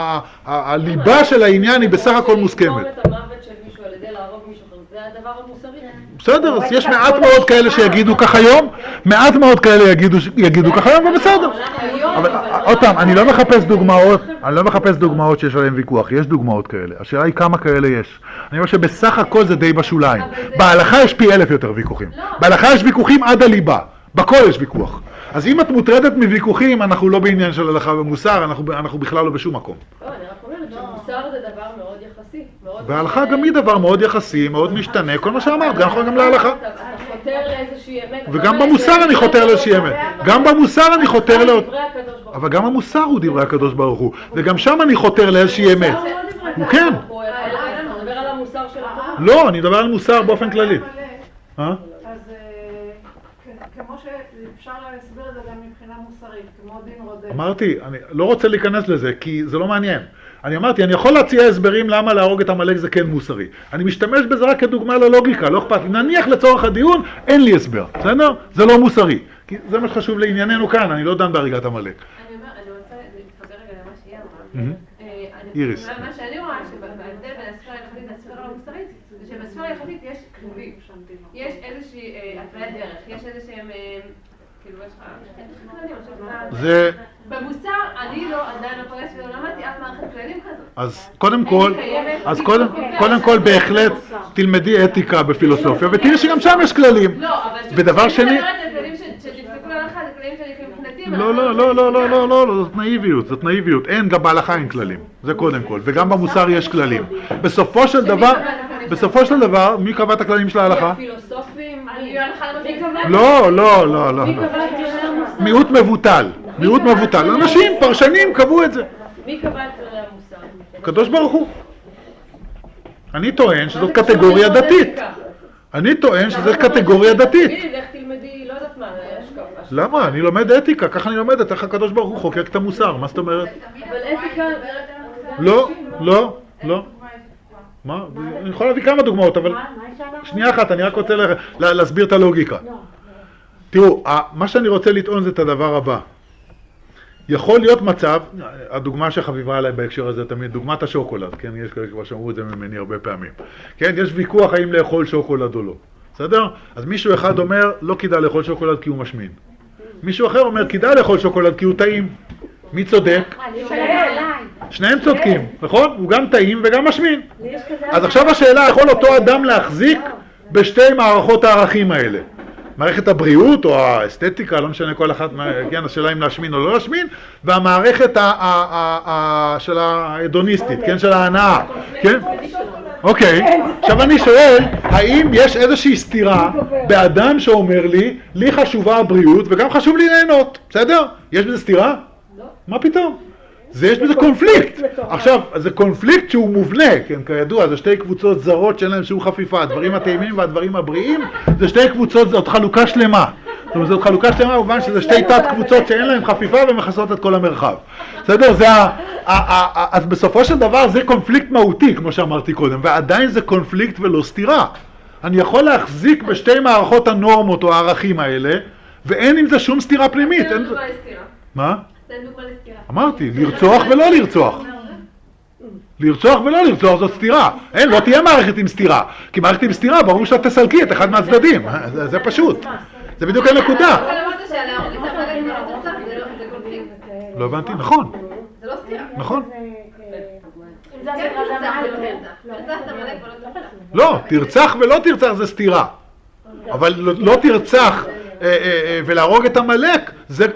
הליבה של העניין היא בסך הכל מוסכמת. את המוות של מישהו על ידי להרוג מישהו, זה הדבר המוסרי. בסדר, אז יש מעט מאוד כאלה שיגידו כך היום, מעט מאוד כאלה יגידו כך היום, ובסדר. אבל עוד פעם, אני לא מחפש דוגמאות שיש עליהן ויכוח, יש דוגמאות כאלה. השאלה היא כמה כאלה יש. אני אומר שבסך הכל זה די בשוליים. בהלכה יש פי 1000 יותר ויכוחים. בהלכה יש ויכוחים עד הליבה, בכל יש ויכוח. אז אם את מוטרדת מוויכוחים, אנחנו לא בעניין של הלכה ומוסר, אנחנו בכלל לא בשום מקום. לא, אני רק אומרת שמוסר זה דבר מאוד יחסי. וההלכה גם היא דבר מאוד יחסי, מאוד משתנה, כל מה שאמרת, גם יכול גם להלכה. אתה חותר לאיזושהי אמת. וגם במוסר אני חותר לאיזושהי אמת. גם במוסר אני חותר אבל גם המוסר הוא דברי הקדוש ברוך הוא. וגם שם אני חותר לאיזושהי אמת. הוא כן. אתה מדבר על המוסר של התורה? לא, אני מדבר על מוסר באופן כללי. אז כמו שאפשר להסביר את זה גם מבחינה מוסרית, כמו דין רודף. אמרתי, אני לא רוצה להיכנס לזה, כי זה לא מעניין. אני אמרתי, אני יכול להציע הסברים למה להרוג את המלאק זה כן מוסרי. אני משתמש בזה רק כדוגמה ללוגיקה, לא אכפת לי. נניח לצורך הדיון, אין לי הסבר, בסדר? זה לא מוסרי. כי זה מה שחשוב לענייננו כאן, אני לא דן בהריגת המלאק. אני רוצה להתחבר רגע למה שהיא אמרה. איריס. מה שאני רואה שבהבדל בין הספירה ההלכתית לספירה המוסרית, זה שבספירה ההלכתית יש כתובים. יש איזושהי התוויית דרך, יש איזשהם... זה... במוסר אני לא, עדיין לא פגשתי ולא למדתי אף מערכת כללים כזאת. אז קודם כל בהחלט תלמדי אתיקה בפילוסופיה ותראי שגם שם יש כללים. לא, אבל ודבר שני... אני מדברת על כללים שתפסקו להלכה, זה כללים שאני מבחינתי... לא, זאת נאיביות. אין, גם בהלכה אין כללים. זה קודם כל. וגם במוסר יש כללים. בסופו של דבר, מי קבע את הכללים של ההלכה? פילוסופים, לא. מיעוט מבוטל. אנשים, פרשנים, קבעו את זה. מי קבע את כללי המוסר? הקדוש ברוך הוא. אני טוען שזאת קטגוריה דתית. לך תלמדי, לא יודעת מה, השקפה. למה? אני לומד אתיקה, ככה אני לומדת, איך הקדוש ברוך הוא חוקק את המוסר, מה זאת אומרת? אבל אתיקה... לא. מה? אני יכול להביא כמה דוגמאות, אבל... שנייה אחת, אני רק רוצה להסביר את הלוגיקה. תראו, מה שאני רוצה לטעון זה את הדבר הבא. יכול להיות מצב, הדוגמה שחביבה עליי בהקשר הזה תמיד, דוגמת השוקולד, כן? יש כאלה כבר שאמרו את זה ממני הרבה פעמים. כן? יש ויכוח האם לאכול שוקולד או לא. בסדר? אז מישהו אחד אומר, לא כדאי לאכול שוקולד כי הוא משמין. מישהו אחר אומר, כדאי לאכול שוקולד כי הוא טעים. מי צודק? שניהם צודקים, נכון? הוא גם טעים וגם משמין. אז עכשיו השאלה, יכול אותו אדם להחזיק בשתי מערכות הערכים האלה. מערכת הבריאות או האסתטיקה, לא משנה כל אחת, כן, השאלה אם להשמין או לא להשמין, והמערכת של ההדוניסטית, כן, של ההנאה, כן? אוקיי, עכשיו אני שואל, האם יש איזושהי סתירה באדם שאומר לי חשובה הבריאות וגם חשוב לי ליהנות, בסדר? יש בזה סתירה? מה פתאום? יש בזה קונפליקט. עכשיו, זה קונפליקט שהוא מובנה, כן, כידוע, זה שתי קבוצות זרות שאין להם שום חפיפה, הדברים הטעימים והדברים הבריאים, זה שתי קבוצות, זאת חלוקה שלמה. זאת אומרת, זאת חלוקה שלמה, במובן שזה שתי תת קבוצות שאין להם חפיפה ומכסות את כל המרחב. בסדר? אז בסופו של דבר זה קונפליקט מהותי, כמו שאמרתי קודם, ועדיין זה קונפליקט ולא סתירה. אני יכול להחזיק בשתי מערכות הנורמות או הערכים האלה, ואין עם זה שום סתירה פנימית. תן דוגמה לסתירה. מה? תן דוגמה לסתירה. אמרתי, לרצוח ולא לרצוח. לרצוח ולא לרצוח זאת סתירה. אין, לא תהיה מערכת עם סתירה. כי מערכת עם סתירה, ברור שאת תסלקי את אחד מהצדדים. זה פשוט. זה בדיוק הנקודה. אבל אמרת שלהרוג את המלך ולא תרצח, זה קונפליקט. לא הבנתי, נכון. זה לא סתירה. נכון. אם זה כן, הסדרה תרצח גם ולא תרצח. תרצח את המלך ולא תרצח. לא, תרצח ולא תרצח זה סתירה. אבל לא תרצח ולהרוג את המלך,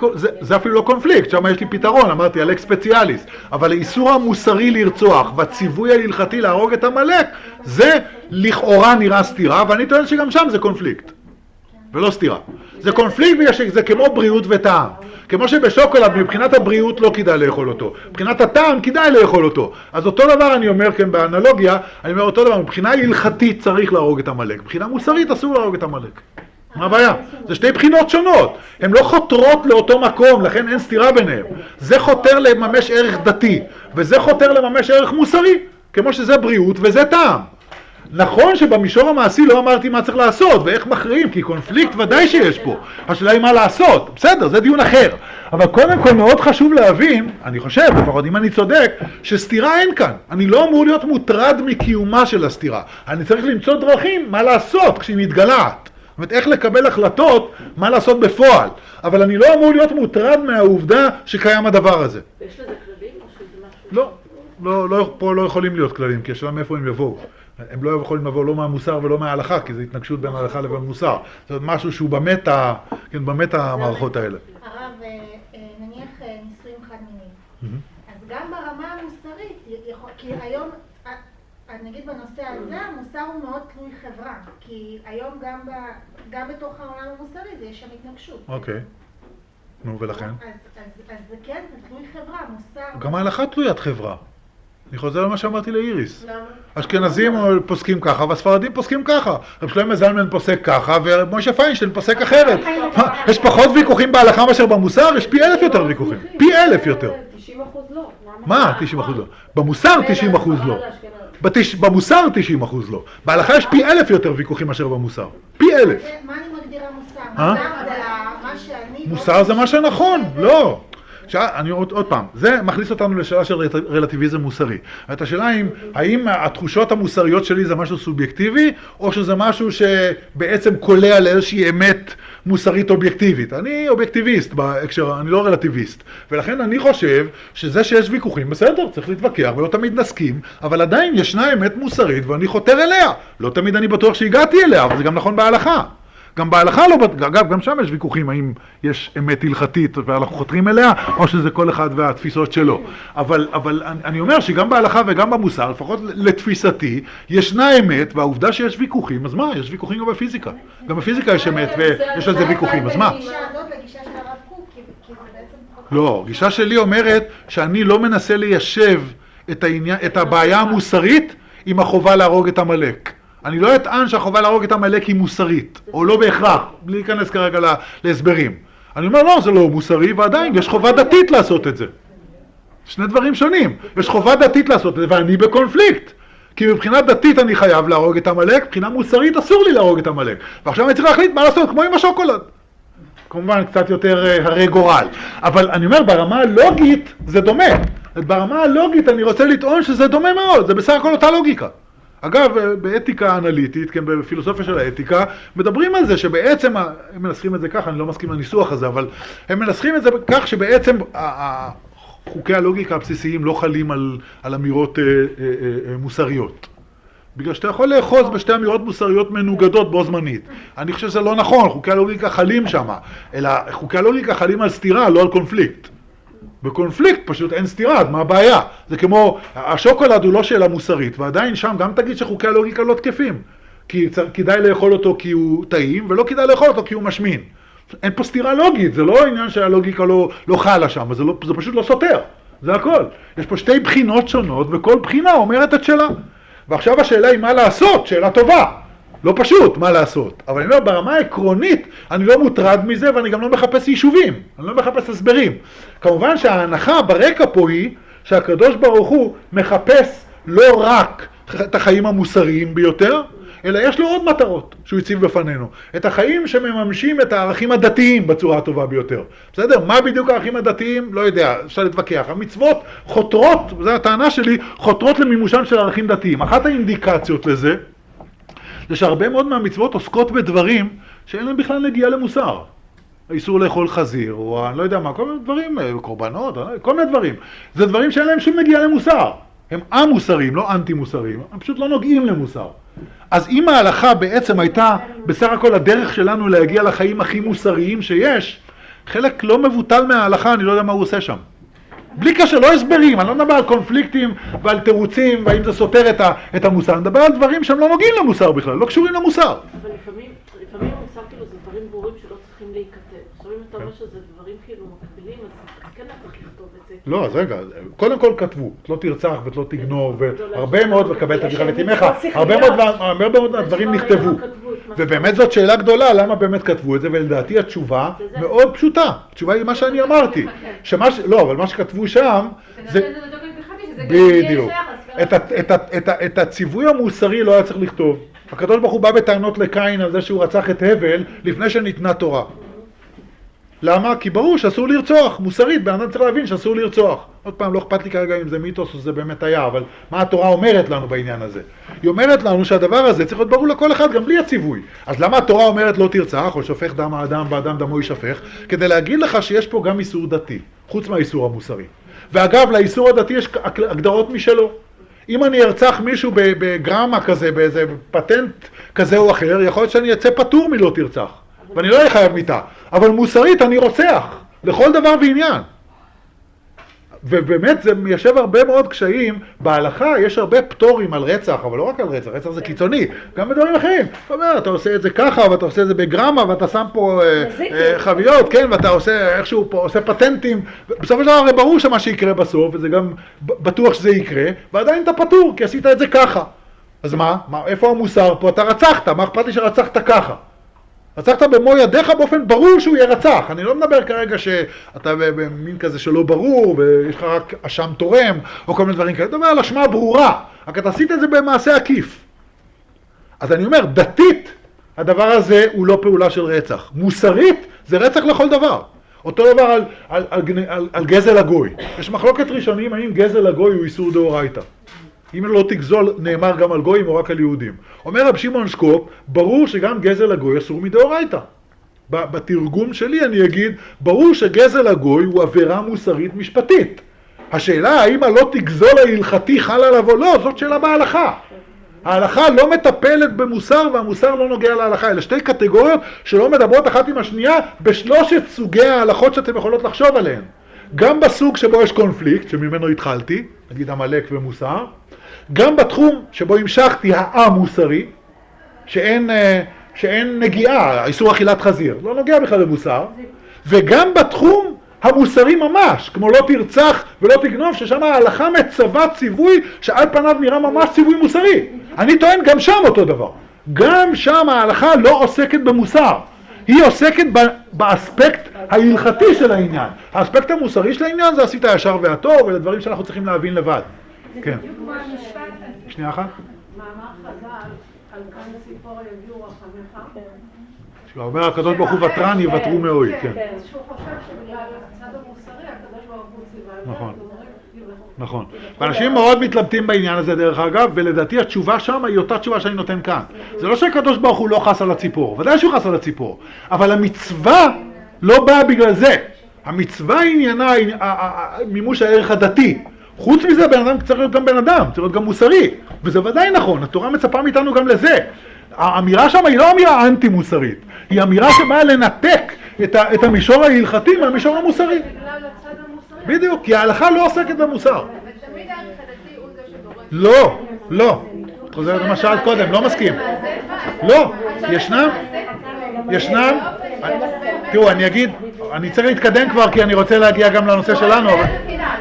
זה אפילו לא קונפליקט, שם יש לי פתרון, אמרתי, אלק ספציאליס. אבל האיסור המוסרי לרצוח והציווי ההלכתי להרוג את המלך, זה לכאורה נראה סתירה, ואני טוען שגם שם זה קונפליקט, ולא סתירה. זה קונפליקט בגלל שזה כמו בריאות וטעם. כמו שבשוקולד מבחינת הבריאות לא כדאי לאכול אותו, מבחינת הטעם כדאי לאכול אותו. אז אותו דבר אני אומר כן באנלוגיה, אני אומר אותו דבר, מבחינה הלכתית צריך להרוג את המלך, מבחינה מוסרית אסור להרוג את המלך. מה הבעיה? זה שתי בחינות שונות, הן לא חותרות לאותו מקום, לכן אין סתירה ביניהם. זה חותר לממש ערך דתי, וזה חותר לממש ערך מוסרי, כמו שזה בריאות וזה טעם. נכון שבמישור המעשי לא אמרתי מה צריך לעשות ואיך מכריעים, כי קונפליקט ודאי שיש פה. השאלה היא מה לעשות, בסדר, זה דיון אחר. אבל קודם כל מאוד חשוב להבין, אני חושב, לפחות אם אני צודק, שסתירה אין כאן. אני לא אמור להיות מוטרד מקיומה של הסתירה. אני צריך למצוא דרכים מה לעשות כשהיא מתגלעת. זאת אומרת, איך לקבל החלטות, מה לעשות בפועל. אבל אני לא אמור להיות מוטרד מהעובדה שקיים הדבר הזה. יש לזה כללים או שזה משהו? לא, פה לא יכולים להיות כללים, כי השאלה מאיפה הם יבואו. הם לא יכולים לבוא לא מהמוסר ולא מההלכה, כי זה התנגשות בין ההלכה לבין מוסר. זאת אומרת, משהו שהוא באמת המערכות האלה. הרב, נניח נישואים חד מיניים. אז גם ברמה המוסרית, כי היום, נגיד בנושא הזה, המוסר הוא מאוד תלוי חברה. כי היום גם בתוך העולם המוסרי זה יש שם התנגשות. אוקיי. נו, ולכן? אז זה כן, זה תלוי חברה, מוסר... גם ההלכה תלוית חברה. אני חוזר למה שאמרתי לאיריס. למה? אשכנזים פוסקים ככה, והספרדים פוסקים ככה. רב שלמה זלמן פוסק ככה, ומשה פיינשטיין פוסק אחרת. יש פחות ויכוחים בהלכה מאשר במוסר? יש פי 1000 יותר ויכוחים. פי 1000 יותר. 90% לא. מה 90% לא? במוסר 90% לא. במוסר 90% לא. בהלכה יש פי 1000 יותר ויכוחים מאשר במוסר. פי 1000. מה אני מגדירה מוסר? מוסר זה מה שאני... מוסר זה מה שנכון, לא. אני עוד פעם, זה מכניס אותנו לשאלה של רלטיביזם מוסרי. את השאלה האם התחושות המוסריות שלי זה משהו סובייקטיבי, או שזה משהו שבעצם קולע לאיזושהי אמת מוסרית אובייקטיבית. אני אובייקטיביסט בהקשר, אני לא רלטיביסט. ולכן אני חושב שזה שיש ויכוחים, בסדר, צריך להתווכח ולא תמיד נסכים, אבל עדיין ישנה אמת מוסרית ואני חותר אליה. לא תמיד אני בטוח שהגעתי אליה, אבל זה גם נכון בהלכה. גם בהלכה לא, אגב, גם שם יש ויכוחים האם יש אמת הלכתית ואנחנו חותרים אליה, או שזה כל אחד והתפיסות שלו. אבל אני אומר שגם בהלכה וגם במוסר, לפחות לתפיסתי, ישנה אמת, והעובדה שיש ויכוחים, אז מה? יש ויכוחים גם בפיזיקה. גם בפיזיקה יש אמת ויש על זה ויכוחים, אז מה? הגישה הזאת לגישה של הרב קוק, כי זה בעצם... לא, גישה שלי אומרת שאני לא מנסה ליישב את הבעיה המוסרית עם החובה להרוג את המלך. אני לא אטען שהחובה להרוג את המלך היא מוסרית, או לא בהכרח, בלי להיכנס כרגע להסברים. אני אומר, לא, זה לא מוסרי, ועדיין יש חובה דתית לעשות את זה. שני דברים שונים. יש חובה דתית לעשות את זה, ואני בקונפליקט. כי מבחינה דתית אני חייב להרוג את המלך, מבחינה מוסרית אסור לי להרוג את המלך. ועכשיו אני צריך להחליט מה לעשות, כמו עם השוקולד. כמובן, קצת יותר הרי גורל. אבל אני אומר, ברמה הלוגית זה דומה. ברמה הלוגית אני רוצה לטעון שזה דומה מאוד, זה בסך הכל אותה לוגיקה. אגב, באתיקה אנליטית, כן, בפילוסופיה של האתיקה, מדברים על זה שבעצם, הם מנסחים את זה ככה, אני לא מסכים לניסוח הזה, אבל הם מנסחים את זה כך שבעצם חוקי הלוגיקה הבסיסיים לא חלים על אמירות מוסריות. בגלל שאתה יכול לאחוז בשתי אמירות מוסריות מנוגדות בו זמנית. אני חושב שזה לא נכון, חוקי הלוגיקה חלים שם, אלא חוקי הלוגיקה חלים על סתירה, לא על קונפליקט. בקונפליקט פשוט אין סתירה, מה הבעיה? זה כמו, השוקולד הוא לא שאלה מוסרית, ועדיין שם גם תגיד שחוקי הלוגיקה לא תקפים. כי כדאי לאכול אותו כי הוא טעים, ולא כדאי לאכול אותו כי הוא משמין. אין פה סתירה לוגית, זה לא עניין שהלוגיקה לא חלה שם, זה פשוט לא סותר, זה הכל. יש פה שתי בחינות שונות, וכל בחינה אומרת את שלה. ועכשיו השאלה היא מה לעשות, שאלה טובה. לא פשוט מה לעשות, אבל אני אומר, ברמה העקרונית, אני לא מוטרד מזה, ואני גם לא מחפש יישובים, אני לא מחפש הסברים. כמובן שההנחה ברקע פה היא, שהקדוש ברוך הוא מחפש לא רק את החיים המוסריים ביותר, אלא יש לו עוד מטרות שהוא הציב בפנינו. את החיים שמממשים את הערכים הדתיים בצורה הטובה ביותר. בסדר? מה בדיוק הערכים הדתיים? לא יודע, אפשר להתווכח. המצוות חותרות, זו הטענה שלי, חותרות למימושן של ערכים דתיים. אחת האינדיקציות לזה, זה שהרבה מאוד מהמצוות עוסקות בדברים שאין להם בכלל נגיעה למוסר. האיסור לאכול חזיר, או אני לא יודע מה, כל מיני דברים, קורבנות, כל מיני דברים. זה דברים שאין להם שום נגיעה למוסר. הם א-מוסריים, לא אנטי-מוסריים. הם פשוט לא נוגעים למוסר. אז אם ההלכה בעצם הייתה בסך הכל הדרך שלנו להגיע לחיים הכי מוסריים שיש, חלק לא מבוטל מההלכה, אני לא יודע מה הוא עושה שם. בלי קשר, לא הסברים, אני לא מדבר על קונפליקטים ועל תירוצים, והאם זה סותר את המוסר, אני מדבר על דברים שהם לא נוגעים למוסר בכלל, לא קשורים למוסר. אבל לפעמים המוסר כאילו זה דברים ברורים שלא צריכים להיכתב. עכשיו אם אתה אומר שזה דברים כאילו מקבילים, אז כן אתה צריך לכתוב את זה. לא, אז רגע, קודם כל כתבו, לא תרצח ולא תגנוב, והרבה מאוד לקבל את אביך ואת אמך, הרבה מאוד מהדברים נכתבו. ובאמת זאת שאלה גדולה, למה באמת כתבו את זה, ולדעתי התשובה מאוד פשוטה. התשובה היא מה שאני אמרתי. לא, אבל מה שכתבו שם, זה... בדיוק. את הציווי המוסרי לא היה צריך לכתוב. הקדוש ברוך הוא בא בטענות לקין על זה שהוא רצח את הבל לפני שניתנה תורה. למה? כי ברור שאסור לרצוח, מוסרית, בן אדם צריך להבין שאסור לרצוח. עוד פעם, לא אכפת לי כרגע אם זה מיתוס או זה באמת היה, אבל מה התורה אומרת לנו בעניין הזה? היא אומרת לנו שהדבר הזה צריך להיות ברור לכל אחד, גם בלי הציווי. אז למה התורה אומרת לא תרצח, או שופך דם האדם ואדם דמו יישפך? כדי להגיד לך שיש פה גם איסור דתי, חוץ מהאיסור המוסרי. ואגב, לאיסור הדתי יש הגדרות משלו. אם אני ארצח מישהו בגרמה כזה, באיזה פטנט כזה או אחר, יכול להיות שאני אצא פטור מלא תרצח. ואני לא אחייב מיתה. אבל מוסרית אני רוצח, לכל דבר ועניין. ובאמת זה מיישב הרבה מאוד קשיים. בהלכה יש הרבה פטורים על רצח, אבל לא רק על רצח, רצח זה קיצוני, גם בדברים אחרים. זאת אומרת, אתה עושה את זה ככה, ואתה עושה את זה בגרמה, ואתה שם פה חביות, כן, ואתה עושה איכשהו פה, עושה פטנטים. בסופו של דבר הרי ברור שמה שיקרה בסוף, וזה גם בטוח שזה יקרה, ועדיין אתה פטור, כי עשית את זה ככה. אז מה? איפה המוסר פה? אתה רצחת, מה אכפת לי שרצחת ככה? רצחת במו ידיך באופן ברור שהוא ירצח. אני לא מדבר כרגע שאתה במין כזה שלא ברור, ויש לך רק אשם תורם, או כל מיני דברים כאלה. אתה מדבר על אשמה ברורה. רק אתה עשית את זה במעשה עקיף. אז אני אומר, דתית, הדבר הזה הוא לא פעולה של רצח. מוסרית, זה רצח לכל דבר. אותו דבר על גזל הגוי. יש מחלוקת ראשונים, האם גזל הגוי הוא איסור דאורייתא. אם לא תגזול, נאמר גם על גויים או רק על יהודים. אומר רב שמעון שקופ, ברור שגם גזל הגוי אסור מדאורייתא. בתרגום שלי אני אגיד, ברור שגזל הגוי הוא עבירה מוסרית משפטית. השאלה האם הלא תגזול ההלכתי חל עליו או לא, זאת שאלה בהלכה. ההלכה לא מטפלת במוסר והמוסר לא נוגע להלכה. אלה שתי קטגוריות שלא מדברות אחת עם השנייה בשלושת סוגי ההלכות שאתם יכולות לחשוב עליהן. גם בסוג שבו יש קונפליקט, שממנו התחלתי, נגיד עמלק ומוסר, גם בתחום שבו המשכתי המוסרי, שאין נגיעה, איסור אכילת חזיר, לא נוגע בכלל למוסר, וגם בתחום המוסרי ממש, כמו לא תרצח ולא תגנוב, ששם ההלכה מצווה ציווי שעל פניו נראה ממש ציווי מוסרי. אני טוען גם שם אותו דבר. גם שם ההלכה לא עוסקת במוסר. היא עוסקת באספקט ההלכתי של העניין. האספקט המוסרי של העניין זה עשית הישר והטוב, ואלה דברים שאנחנו צריכים להבין לבד. כן. שנייה אחת. מאמר חז"ל, על כאן ציפור יגיעו רחמך. שהוא אומר, הקדוש ברוך הוא ותרן יוותרו מאוהב. כן, שהוא חושב שבגלל הצד המוסרי, הקדוש ברוך הוא ציווה. נכון. נכון. ואנשים מאוד מתלבטים בעניין הזה דרך אגב, ולדעתי התשובה שם היא אותה תשובה שאני נותן כאן. זה לא שהקדוש ברוך הוא לא חס על הציפור, ודאי שהוא חס על הציפור, אבל המצווה לא באה בגלל זה. המצווה עניינה מימוש הערך הדתי. חוץ מזה, בן אדם צריך להיות גם בן אדם, צריך להיות גם מוסרי, וזה ודאי נכון, התורה מצפה מאיתנו גם לזה. האמירה שם היא לא אמירה אנטי-מוסרית, היא אמירה שבאה לנתק את המישור ההלכתי מהמישור המוסרי. בדיוק, כי ההלכה לא עוסקת במוסר. ותמיד הערך הדתי הוא זה שדורש. לא, לא. את חוזרת למה שאלת קודם, לא מסכים. לא, ישנם. תראו, אני אגיד, אני צריך להתקדם כבר כי אני רוצה להגיע גם לנושא שלנו, אבל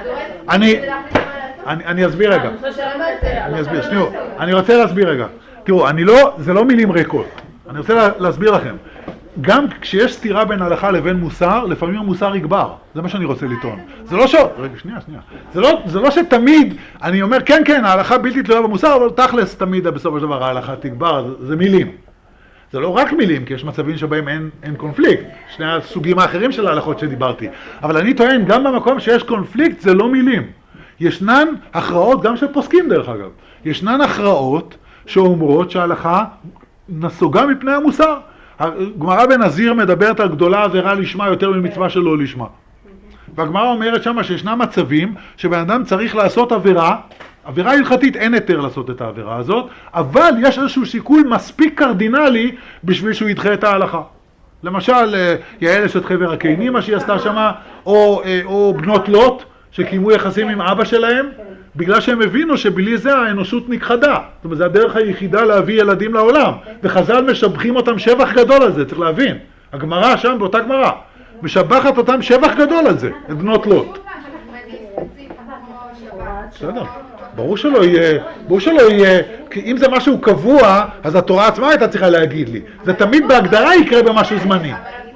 אני אסביר רגע. אני אסביר, שנייה. אני רוצה להסביר רגע. תראו, זה לא מילים ריקות. אני רוצה להסביר לכם. גם כשיש סתירה בין הלכה לבין מוסר, לפעמים המוסר יגבר. זה מה שאני רוצה לטעון. זה לא רגע, שנייה. זה לא שתמיד, אני אומר, כן, ההלכה בלתי תלויה במוסר, אבל תכלס תמיד בסופו של דבר ההלכה תגבר, זה מילים. זה לא רק מילים, כי יש מצבים שבהם אין קונפליקט. שני הסוגים האחרים של ההלכות שדיברתי. אבל אני טוען, גם במקום שיש קונפליקט, זה לא מילים. ישנן הכרעות, גם של פוסקים דרך אגב, ישנן הכרעות שאומרות שההלכה נסוגה מפני המוסר. הגמרא בנזיר מדברת על גדולה עבירה לשמה יותר ממצווה שלא לשמה. והגמרא אומרת שמה שישנם מצבים שבן אדם צריך לעשות עבירה הלכתית, אין היתר לעשות את העבירה הזאת, אבל יש איזשהו שיקול מספיק קרדינלי בשביל שהוא ידחה את ההלכה. למשל, יעל אשת חבר הקינים, מה שהיא עשתה שמה, או בנות לוט, שקיימו יחסים עם אבא שלהם, בגלל שהם הבינו שבלי זה האנושות נכחדה. זאת אומרת, זה הדרך היחידה להביא ילדים לעולם. וחז"ל משבחים אותם שבח גדול על זה, צריך להבין. הגמרא שם, באותה גמרא, משבחת אותם שבח גדול על זה, את בנות לוט. בסדר. ברור שלא יהיה, כי אם זה משהו קבוע, אז התורה עצמה הייתה צריכה להגיד לי. זה תמיד בהגדרה יקרה במשהו זמני.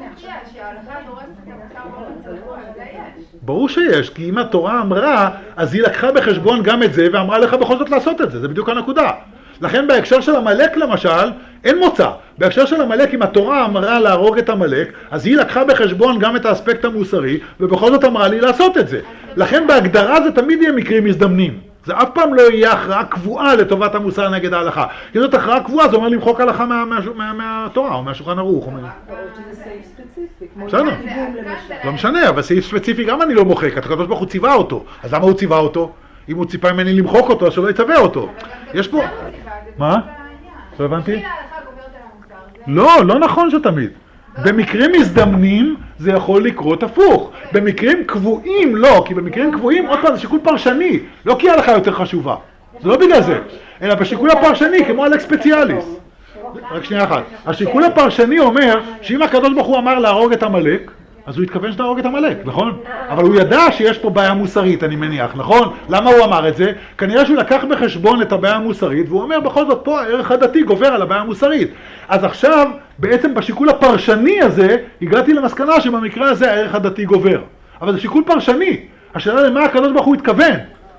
ברור שיש, כי אם התורה אמרה, אז היא לקחה בחשבון גם את זה, ואמרה לך בכל זאת לעשות את זה, זה בדיוק הנקודה. לכן בהקשר של המלאק למשל, אין מוצא. בהקשר של המלאק, אם התורה אמרה להרוג את המלאק, אז היא לקחה בחשבון גם את האספקט המוסרי, ובכל זאת אמרה לי לעשות את זה. לכן בהגדרה זה תמיד יהיה מקרים מזדמנים. זה אף פעם לא יהיה הכרעה קבועה לטובת המוסר נגד ההלכה. כי זאת הכרעה קבועה, זה אומר למחוק הלכה מהתורה או מהשולחן ערוך. בסדר. לא משנה, אבל סעיף ספציפי גם אני לא מוחק. הקדוש ברוך הוא ציווה אותו. אז למה הוא ציווה אותו? אם הוא ציפה ממני למחוק אותו, אז שלא יצווה אותו. יש פה... מה? לא הבנתי? לא נכון שתמיד. במקרים מזדמנים זה יכול לקרות הפוך. במקרים קבועים לא, כי במקרים קבועים עוד פעם זה שיקול פרשני, לא כי ההלכה יותר חשובה. זה לא בגלל זה, אלא בשיקול הפרשני כמו אלכס ספציאליס. רק שנייה אחת. השיקול הפרשני אומר שאם הקדוש ברוך הוא אמר להרוג את המלאק, אז הוא התכוון שתהרוג את המלאק, נכון? אבל הוא ידע שיש פה בעיה מוסרית, אני מניח, נכון? למה הוא אמר את זה? כנראה שהוא לקח בחשבון את הבעיה המוסרית, והוא אומר בכל זאת פה הערך הדתי גובר על הבעיה המוסרית. אז עכשיו, בעצם בשיקול הפרשני הזה, הגעתי למסקנה שבמקרה הזה הערך הדתי גובר. אבל זה שיקול פרשני. השאלה למה הקדוש ברוך הוא התכוון.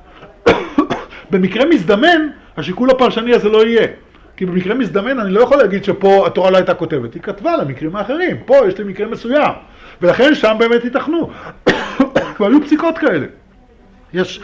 במקרה מזדמן, השיקול הפרשני הזה לא יהיה. כי במקרה מזדמן אני לא יכול להגיד שפה התורה לא הייתה כותבת. היא כתבה למקרים האחרים. פה יש לי מקרה מסוים. ולכן שם באמת ייתכנו. והיו פסיקות כאלה. יש...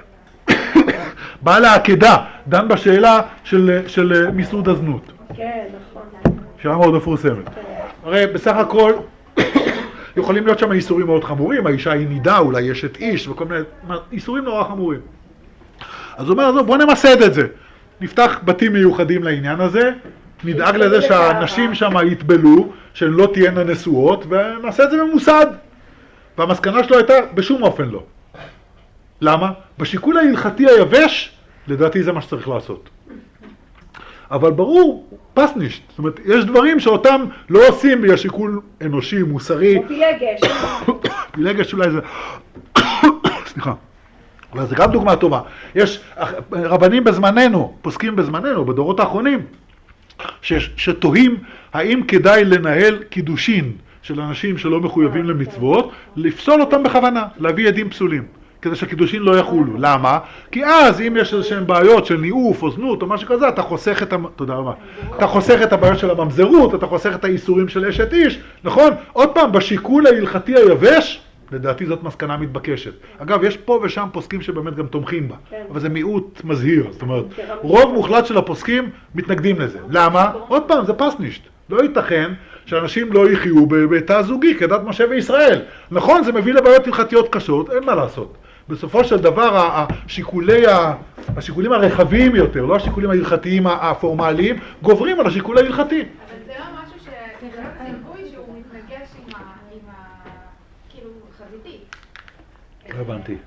בעל העקדה דן בשאלה של מיסוד הזנות. כן, נכון. שאלה מאוד מפורסמת. הרי בסך הכל יכולים להיות שם איסורים מאוד חמורים. האישה היא נידה, אולי יש את איש וכל מיני איסורים נורא חמורים. אז הוא אומר, בוא נמסד את זה. נפתח בתים מיוחדים לעניין הזה, נדאג לזה שהנשים שם יתבלו, שהן לא תהיינה נשואות, ונעשה את זה ממוסד. והמסקנה שלו הייתה, בשום אופן לא. למה? בשיקול ההלכתי היבש, לדעתי זה מה שצריך לעשות. אבל ברור, פסנישט. זאת אומרת, יש דברים שאותם לא עושים בגלל שיקול אנושי, מוסרי. או פילגש. פילגש אולי זה... סליחה. אבל זה גם דוגמה טובה. יש רבנים בזמננו, פוסקים בזמננו, בדורות האחרונים, שתוהים האם כדאי לנהל קידושין של אנשים שלא מחויבים למצוות, לפסול אותם בכוונה, להביא עדים פסולים, כדי שהקידושין לא יחולו. למה? כי אז אם יש איזשהם בעיות של ניאוף או זנות או משהו כזה, אתה חוסך את תודה רבה. אתה חוסך את הבעיות של הממזרות, אתה חוסך את האיסורים של אשת איש, נכון? עוד פעם, בשיקול ההלכתי היבש, לדעתי זאת מסקנה מתבקשת. אגב, יש פה ושם פוסקים שבאמת גם תומכים בה, אבל זה מיעוט מזהיר. זאת אומרת, רוב מוחלט של הפוסקים מתנגדים לזה. למה? עוד פעם, זה פסנישט. לא ייתכן שאנשים לא יחיו בתא זוגי כדת משה וישראל. נכון, זה מביא לבעיות הלכתיות קשות, אין מה לעשות. בסופו של דבר, השיקולים הרחבים יותר, לא השיקולים ההלכתיים הפורמליים, גוברים על השיקול ההלכתי. אבל זה לא משהו שזה לא ציווי שהוא מתנגש עם כאילו חזיתית. לא הבנתי.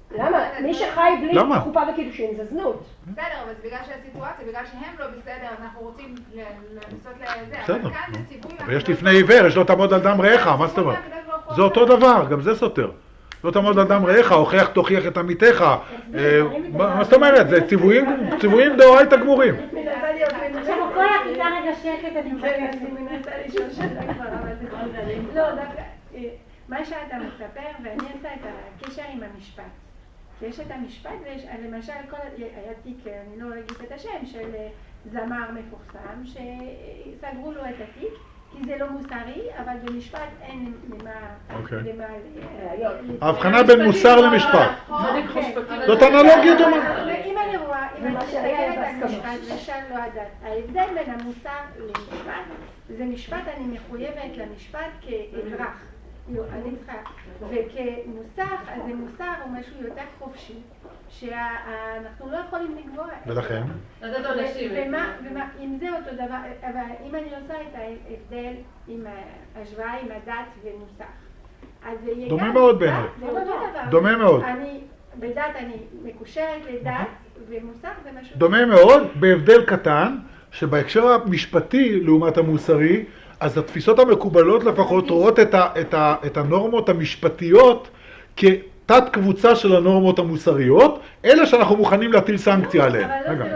למה? מי שחי בלי למה? חופה וקידושין זה זנות. בסדר, אבל זה בגלל שהסיטואציה, בגלל שהם לא בסדר, אנחנו רוצים לנסות לזה. בסדר. אבל כאן זה ציווי... ויש לפני עיוור, יש לו תעמוד על דם רעך, מה זאת אומרת? זה אותו דבר, גם זה סותר. לא תעמוד על דם רעך, הוכח תוכיח את עמיתך. מה זאת אומרת? זה ציוויים דאורייתא גמורים. עכשיו כל הכיתה רגע שקט, אני מנסה לשאול שאלה כבר, אבל זה לא, דווקא, מה שאתה מספר, ואני אעשה את הקשר עם המשפט. יש את המשפט, ויש למשל, היה תיק, אני לא אגיד את השם, של זמר מפורסם, שסגרו לו את התיק, כי זה לא מוסרי, אבל במשפט אין למה... ההבחנה בין מוסר למשפט. זאת אנלוגיה דומה. אם אני רואה, אם אני מסתכלת על משפט ושאל לא הדת, ההבדל בין המוסר למשפט, זה משפט אני מחויבת למשפט כאזרח. אני צריכה, וכמוסר, אז המוסר הוא משהו יותר חופשי, שאנחנו לא יכולים לקבוע. ולכן? אם זה אותו דבר, אבל אם אני עושה את ההבדל עם ההשוואה עם הדת ומוסר, אז זה יהיה דומה מאוד בעיניי. זה אותו דבר. דומה מאוד. בדת אני מקושרת לדת, ומוסר זה משהו... דומה מאוד, בהבדל קטן, שבהקשר המשפטי לעומת המוסרי, אז התפיסות המקובלות לפחות רואות את הנורמות המשפטיות כתת קבוצה של הנורמות המוסריות, אלה שאנחנו מוכנים להטיל סנקציה עליהן.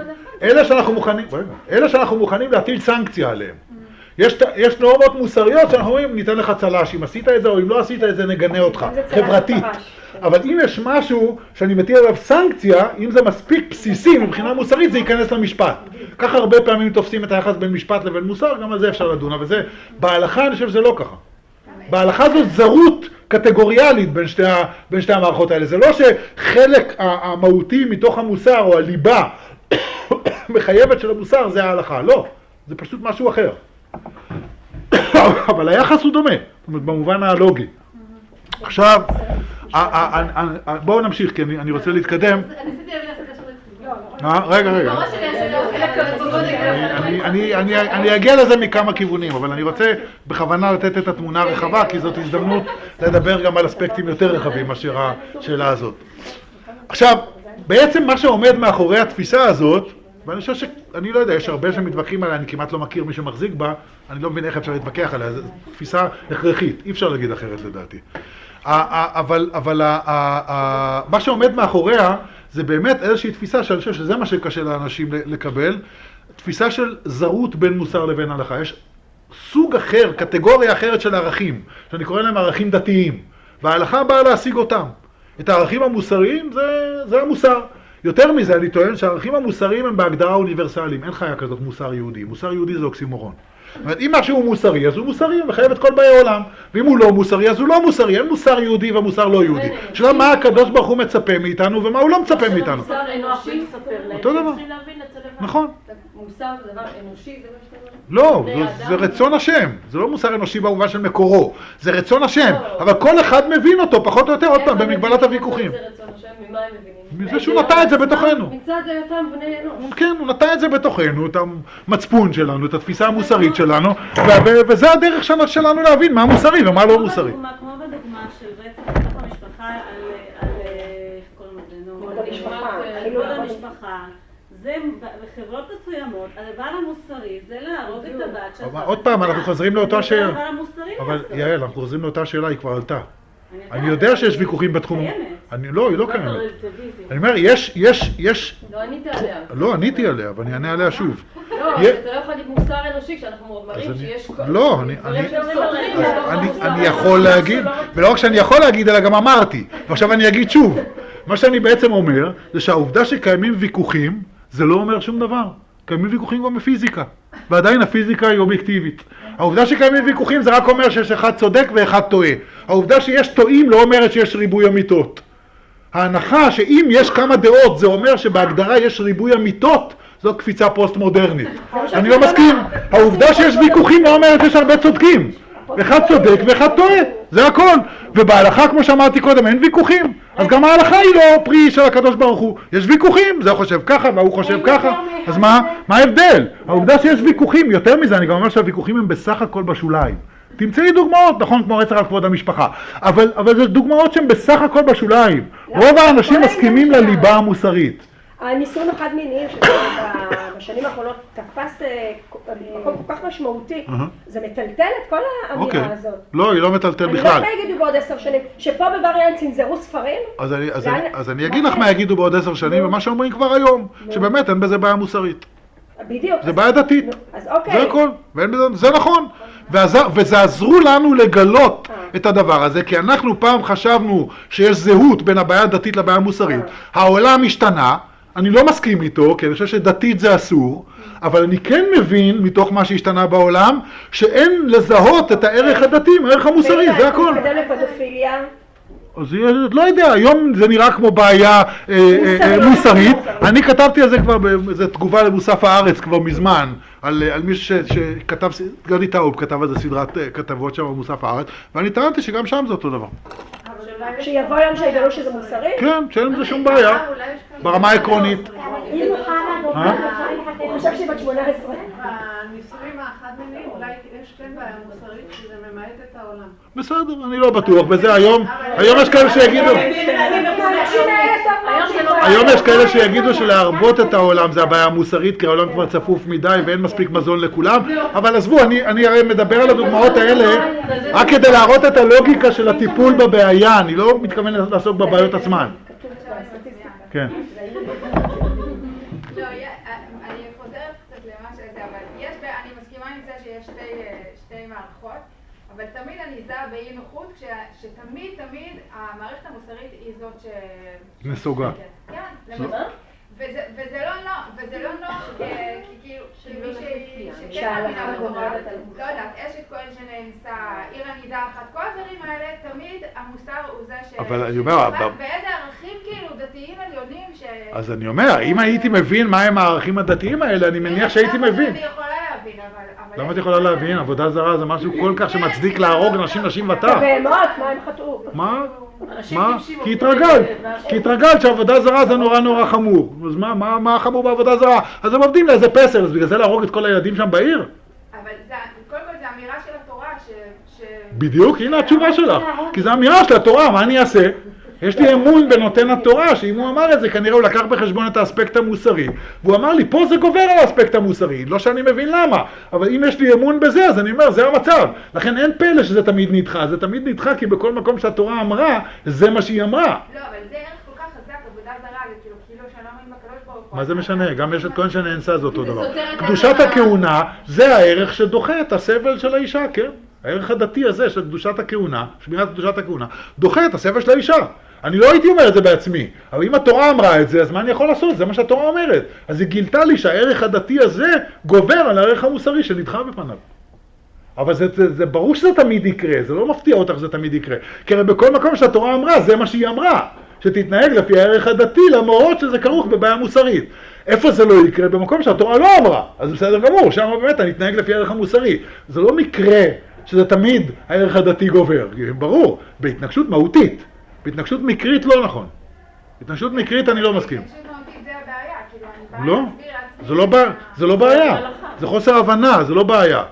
אלה שאנחנו מוכנים להטיל סנקציה עליהן. יש נורמות מוסריות שאנחנו אומרים, ניתן לך צל"ש, אם עשית את זה או אם לא עשית את זה נגנה אותך, חברתית. אבל אם יש משהו שאני מטיל עליו סנקציה, אם זה מספיק בסיסי מבחינה מוסרית, זה ייכנס למשפט. ככה הרבה פעמים תופסים את היחס בין משפט לבין מוסר, גם על זה אפשר לדון, אבל זה, בהלכה אני חושב שזה לא ככה. בהלכה זו זרות קטגוריאלית בין שתי המערכות האלה. זה לא שחלק המהותי מתוך המוסר או הליבה מחייבת של המוסר זה ההלכה, לא. זה פשוט משהו אחר. אבל היחס הוא דומה, זאת אומרת, במובן הלוגי. עכשיו, בואו נמשיך, כי אני רוצה להתקדם. רגע. אני אגיע לזה מכמה כיוונים, אבל אני רוצה בכוונה לתת את התמונה הרחבה, כי זאת הזדמנות לדבר גם על אספקטים יותר רחבים מאשר השאלה הזאת. עכשיו, בעצם מה שעומד מאחורי התפיסה הזאת, ואני חושב שאני לא יודע, יש הרבה שמתווכחים עליה, אני כמעט לא מכיר מי שמחזיק בה, אני לא מבין איך אפשר להתווכח עליה, זו תפיסה הכרחית, אי אפשר להגיד אחרת לדעתי. אבל מה שעומד מאחוריה זה באמת איזושהי תפיסה שאני חושב שזה מה שקשה לאנשים לקבל, תפיסה של זרות בין מוסר לבין הלכה. יש סוג אחר, קטגוריה אחרת של ערכים, שאני קורא להם ערכים דתיים, וההלכה באה להשיג אותם. את הערכים המוסריים זה המוסר. יותר מזה, אני טוען שהערכים המוסריים הם בהגדרה אוניברסליים. אין חיה כזאת מוסר יהודי. מוסר יהודי זה אוקסימורון. זאת אומרת, אם משהו הוא מוסרי, אז הוא מוסרי וחייב את כל באי העולם. ואם הוא לא מוסרי, אז הוא לא מוסרי. אין מוסר יהודי ומוסר לא יהודי. שאלה מה הקדוש ברוך הוא מצפה מאיתנו ומה הוא לא מצפה מאיתנו. מוסר אנושי לספר להם. אותו דבר. צריכים להבין את זה לבד. נכון. מוסר זה דבר אנושי, זה מה שאתה אומר? לא, זה רצון השם. זה לא מוסר אנושי במובן של מקורו. זה רצון השם. אבל כל אחד מבין אותו, פחות או יותר, עוד פעם, במגבלת הוויכוחים. זה רצון השם, ממה הם מבינים? מזה שהוא נטע את זה בתוכנו. מצד היותם בני אנוש. כן, הוא נטע את זה בתוכנו, את המצפון שלנו, את התפיסה המוסרית שלנו, וזה הדרך שלנו להבין מה מוסרי ומה לא מוסרי. כמו בדוגמה של רצח בתוך המשפחה על כבוד המשפחה, זה בחברות מסוימות, הדבר המוסרי זה להרוג את הבת שלך. עוד פעם, אנחנו חוזרים לאותה שאלה. זה הדבר המוסרי אבל לעשות. יעל, אנחנו חוזרים לאותה שאלה, היא כבר עלתה. אני יודע שיש ויכוחים בתחום. לא, היא לא קיימת. אני אומר, יש... לא ענית עליה. לא, עניתי עליה, אבל אני אענה עליה שוב. לא, אבל אתה לא יכול להגיד מוסר אנושי כשאנחנו מראים שיש... לא, אני יכול להגיד, ולא רק שאני יכול להגיד, אלא גם אמרתי. ועכשיו אני אגיד שוב. מה שאני בעצם אומר, זה שהעובדה שקיימים ויכוחים, זה לא אומר שום דבר. קיימים ויכוחים גם בפיזיקה. ועדיין הפיזיקה היא אובייקטיבית. העובדה שקיימים ויכוחים זה רק אומר שיש אחד צודק ואחד טועה. העובדה שיש טועים לא אומרת שיש ריבוי אמיתות. ההנחה שאם יש כמה דעות זה אומר שבהגדרה יש ריבוי אמיתות, זו קפיצה פוסט-מודרנית. אני לא מסכים. העובדה שיש ויכוחים לא אומרת שיש הרבה צודקים. אחד צודק ואחד טועה. זה הכל. ובהלכה, כמו שאמרתי קודם, אין ויכוחים. אז גם ההלכה היא לא פרי של הקדוש ברוך הוא. יש ויכוחים, זה חושב ככה והוא חושב ככה. אז מה ההבדל? העובדה שיש ויכוחים, יותר מזה, אני גם אומר שהוויכוחים הם בסך הכל בשוליים. תמצאי דוגמאות, נכון, כמו רצח על כבוד המשפחה, אבל זה דוגמאות שהן בסך הכל בשוליים. רוב האנשים מסכימים לליבה המוסרית. הנישואים החד מיניים שבשנים האחרונות תפס מקום כל כך משמעותי, זה מטלטל את כל האמירה הזאת. לא, היא לא מטלטל בכלל. אני לא יודעת מה יגידו בעוד 10 שנים, שפה בבר אילן צנזרו ספרים? אז אני אגיד לך מה יגידו בעוד 10 שנים, ומה שאומרים כבר היום, שבאמת אין בזה בעיה מוסרית. בדיוק. זה בעיה דתית. אז אוקיי. זה הכל, זה נכון. וזה עזרו לנו לגלות את הדבר הזה, כי אנחנו פעם חשבנו שיש זהות בין הבעיה הדתית לבעיה המוסרית. העולם השתנה, אני לא מסכים איתו, כי אני חושב שדתית זה אסור, אבל אני כן מבין, מתוך מה שהשתנה בעולם, שאין לזהות את הערך הדתי, הערך המוסרי, זה הכל. מתקדם לפדופיליה. אז לא יודע, היום זה נראה כמו בעיה מוסרית. אני כתבתי על זה כבר, זו תגובה למוסף הארץ כבר מזמן, על מישהו שכתב, גדי טאוב כתב על זה סדרת כתבות שם במוסף הארץ, ואני טענתי שגם שם זה אותו דבר. שיבוא יום שיגלו שזה מוסרי? כן, שאין עם זה שום בעיה, ברמה העקרונית. אני חושב שהיא בת 18. בנישואים החד-מיניים אולי יש כן בעיה מוסרית שזה ממעט את העולם. בסדר, אני לא בטוח בזה. היום יש כאלה שיגידו, היום יש כאלה שיגידו שלהרבות את העולם זה הבעיה המוסרית, כי העולם כבר צפוף מדי ואין מספיק מזון לכולם. אבל עזבו, אני הרי מדבר על הדוגמאות האלה רק כדי להראות את הלוגיקה של הטיפול בבעיה, אני לא מתכוון לעסוק בבעיות עצמן. כן. לא, אני חוזרת קצת למה שזה, אבל אני מסכימה עם זה שיש שתי מערכות, אבל תמיד אני זהה באי נוחות שתמיד המערכת המוסרית היא זאת נסוגה. כן, וזה לא נוח, כי מישהי שכן מאמינה בגורל, לא יודעת, אשת כהן שנאנסה, עיר הנידה אחת, כל הדברים האלה, תמיד המוסר הוא זה אבל אני אומר, באיזה ערכים כאילו דתיים עליונים אז אני אומר, אם הייתי מבין מהם הערכים הדתיים האלה, אני מניח שהייתי מבין. אני יכולה להבין, אבל... למה את יכולה להבין? עבודה זרה זה משהו כל כך שמצדיק להרוג נשים וטף. בהמות, מה הם חטאו? מה? כי התרגלת שעבודה זרה זה נורא חמור. אז מה חמור בעבודה זרה? אז הם עובדים לאיזה פסל, אז בגלל זה להרוג את כל הילדים שם בעיר? אבל קודם כל זה אמירה של התורה בדיוק, הנה התשובה שלך. כי זה אמירה של התורה, מה אני אעשה? יש לי אמון בנותן התורה, שאם הוא אמר את זה, כנראה הוא לקח בחשבון את האספקט המוסרי. והוא אמר לי, פה זה גובר על האספקט המוסרי. לא שאני מבין למה, אבל אם יש לי אמון בזה, אז אני אומר, זה המצב. לכן אין פלא שזה תמיד נדחה. זה תמיד נדחה, כי בכל מקום שהתורה אמרה, זה מה שהיא אמרה. לא, אבל זה ערך כל כך חזק, עבודה זרה, כאילו שלום עם הקדוש ברוך הוא. מה זה משנה? גם יש את כהן שנאנסה, זה אותו דבר. קדושת הכהונה, זה הערך שדוחה את הסבל של האישה, כן? הערך הדתי הזה של קדושת הכהונה, שמירת קדושת הכהונה, דוחה את הסבל של האישה. אני לא הייתי אומר את זה בעצמי, אבל אם התורה אמרה את זה, אז מה אני יכול לעשות? זה מה שהתורה אומרת. אז היא גילתה לי שהערך הדתי הזה גובר על הערך המוסרי שנדחה בפניו. אבל זה ברור שזה תמיד יקרה, זה לא מפתיע אותך שזה תמיד יקרה. כי הרי בכל מקום שהתורה אמרה, זה מה שהיא אמרה. שתתנהג לפי הערך הדתי, למרות שזה כרוך בבעיה מוסרית. איפה זה לא יקרה? במקום שהתורה לא אמרה. אז בסדר גמור, שם באמת אני אתנהג לפי הערך המוסרי. זה לא מקרה שזה תמיד הערך הדתי גובר. ברור, בהתנגשות מהותית. בהתנגשות מקרית לא נכון. בהתנגשות מקרית אני לא מסכים. בהתנגשות מהותית זה הבעיה, כאילו אני באה לא, זה לא בעיה. זה חוסר הבנה, זה לא בעיה.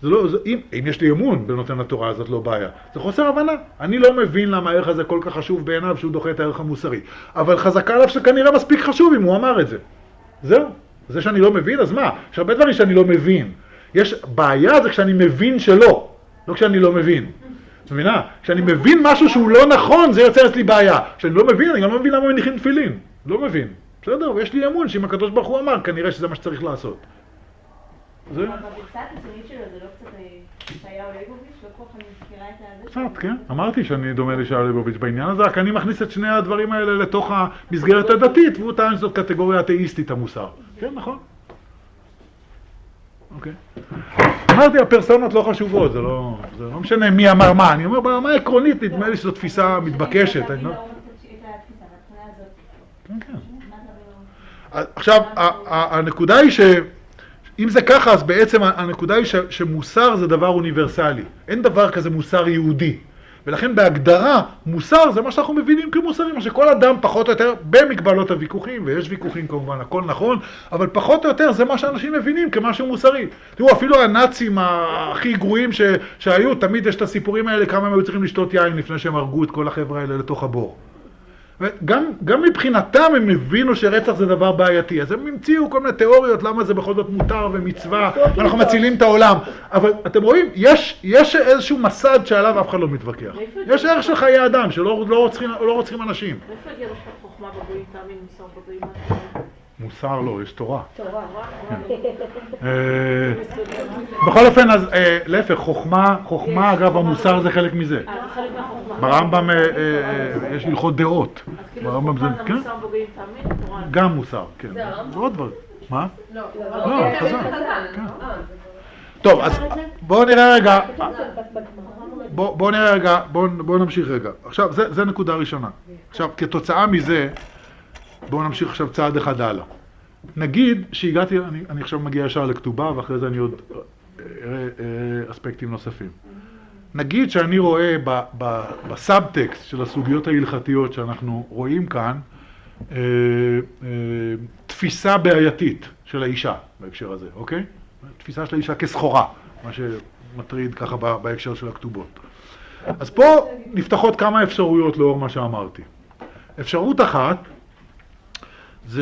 אם יש לי אמון בנותן התורה, אז זאת לא בעיה. זה חוסר הבנה. אני לא מבין למה הערך הזה כל כך חשוב בעיניו שהוא דוחה את הערך המוסרי. אבל חזקה עליו שכנראה מספיק חשוב אם הוא אמר את זה. זהו. זה שאני לא מבין, אז מה? יש הרבה דברים שאני לא מבין. יש בעיה זה כשאני מבין שלא, לא כשאני לא מבין. את מבינה? כשאני מבין משהו שהוא לא נכון, זה יוצר אצלי בעיה. כשאני לא מבין, אני גם לא מבין למה מניחים תפילין. לא מבין. בסדר? ויש לי אמון שאם הקדוש ברוך הוא אמר, כנראה שזה מה שצריך לעשות. אבל בגרסת הציונית שלו זה לא קצת ישעיהו ליבוביץ'? לא כל כך אני מזכירה את זה? קצת, כן. אמרתי שאני דומה לישעיהו ליבוביץ' בעניין הזה, רק אני מכניס את שני הדברים האלה לתוך המסגרת הדתית, והוא טען שזאת קטגוריה אתאיסטית המוסר. כן, נכון. אוקיי. אמרתי, הפרסונות לא חשובות, זה לא משנה מי אמר מה. אני אומר, ברמה העקרונית, נדמה לי שזו תפיסה מתבקשת. כן, כן. עכשיו, הנקודה היא אם זה ככה, אז בעצם הנקודה היא שמוסר זה דבר אוניברסלי. אין דבר כזה מוסר יהודי. ולכן בהגדרה מוסר זה מה שאנחנו מבינים כמוסרי, מה שכל אדם פחות או יותר במגבלות הוויכוחים, ויש ויכוחים כמובן, הכל נכון, אבל פחות או יותר זה מה שאנשים מבינים כמשהו מוסרי. תראו, אפילו הנאצים הכי גרועים שהיו, תמיד יש את הסיפורים האלה, כמה הם היו צריכים לשתות יין לפני שהם הרגו את כל החבר'ה האלה לתוך הבור. גם מבחינתם הם הבינו שרצח זה דבר בעייתי, אז הם המציאו כל מיני תיאוריות למה זה בכל זאת מותר ומצווה, אנחנו מצילים את העולם. אבל אתם רואים, יש איזשהו מסד שעליו אף אחד לא מתווכח. יש ערך של חיי אדם שלא רוצחים אנשים. איפה הגיע לך חוכמה בגויים, תאמין, מוסר בגויים? מוסר לא, יש תורה. תורה. בכל אופן, אז להפך, חוכמה אגב המוסר זה חלק מזה. ברמב"ם יש הלכות דעות. ברמב"ם זה, כן? מוסר בגויים, תאמין, תורה. גם מוסר, כן. זה עוד דבר. מה? לא, חז"ל. טוב, אז בואו נראה רגע. בואו נמשיך רגע. עכשיו, זה נקודה ראשונה. עכשיו, כתוצאה מזה, בואו נמשיך עכשיו צעד אחד הלאה. נגיד שהגעתי, אני עכשיו מגיע ישר לכתובה, ואחרי זה אני עוד אראה אספקטים נוספים. נגיד שאני רואה בסאבטקסט של הסוגיות ההלכתיות שאנחנו רואים כאן, תפיסה בעייתית של האישה בהקשר הזה, אוקיי? תפיסה של האישה כסחורה, מה שמטריד ככה בהקשר של הכתובות. אז פה נפתחות כמה אפשרויות לאור מה שאמרתי. אפשרות אחת, זה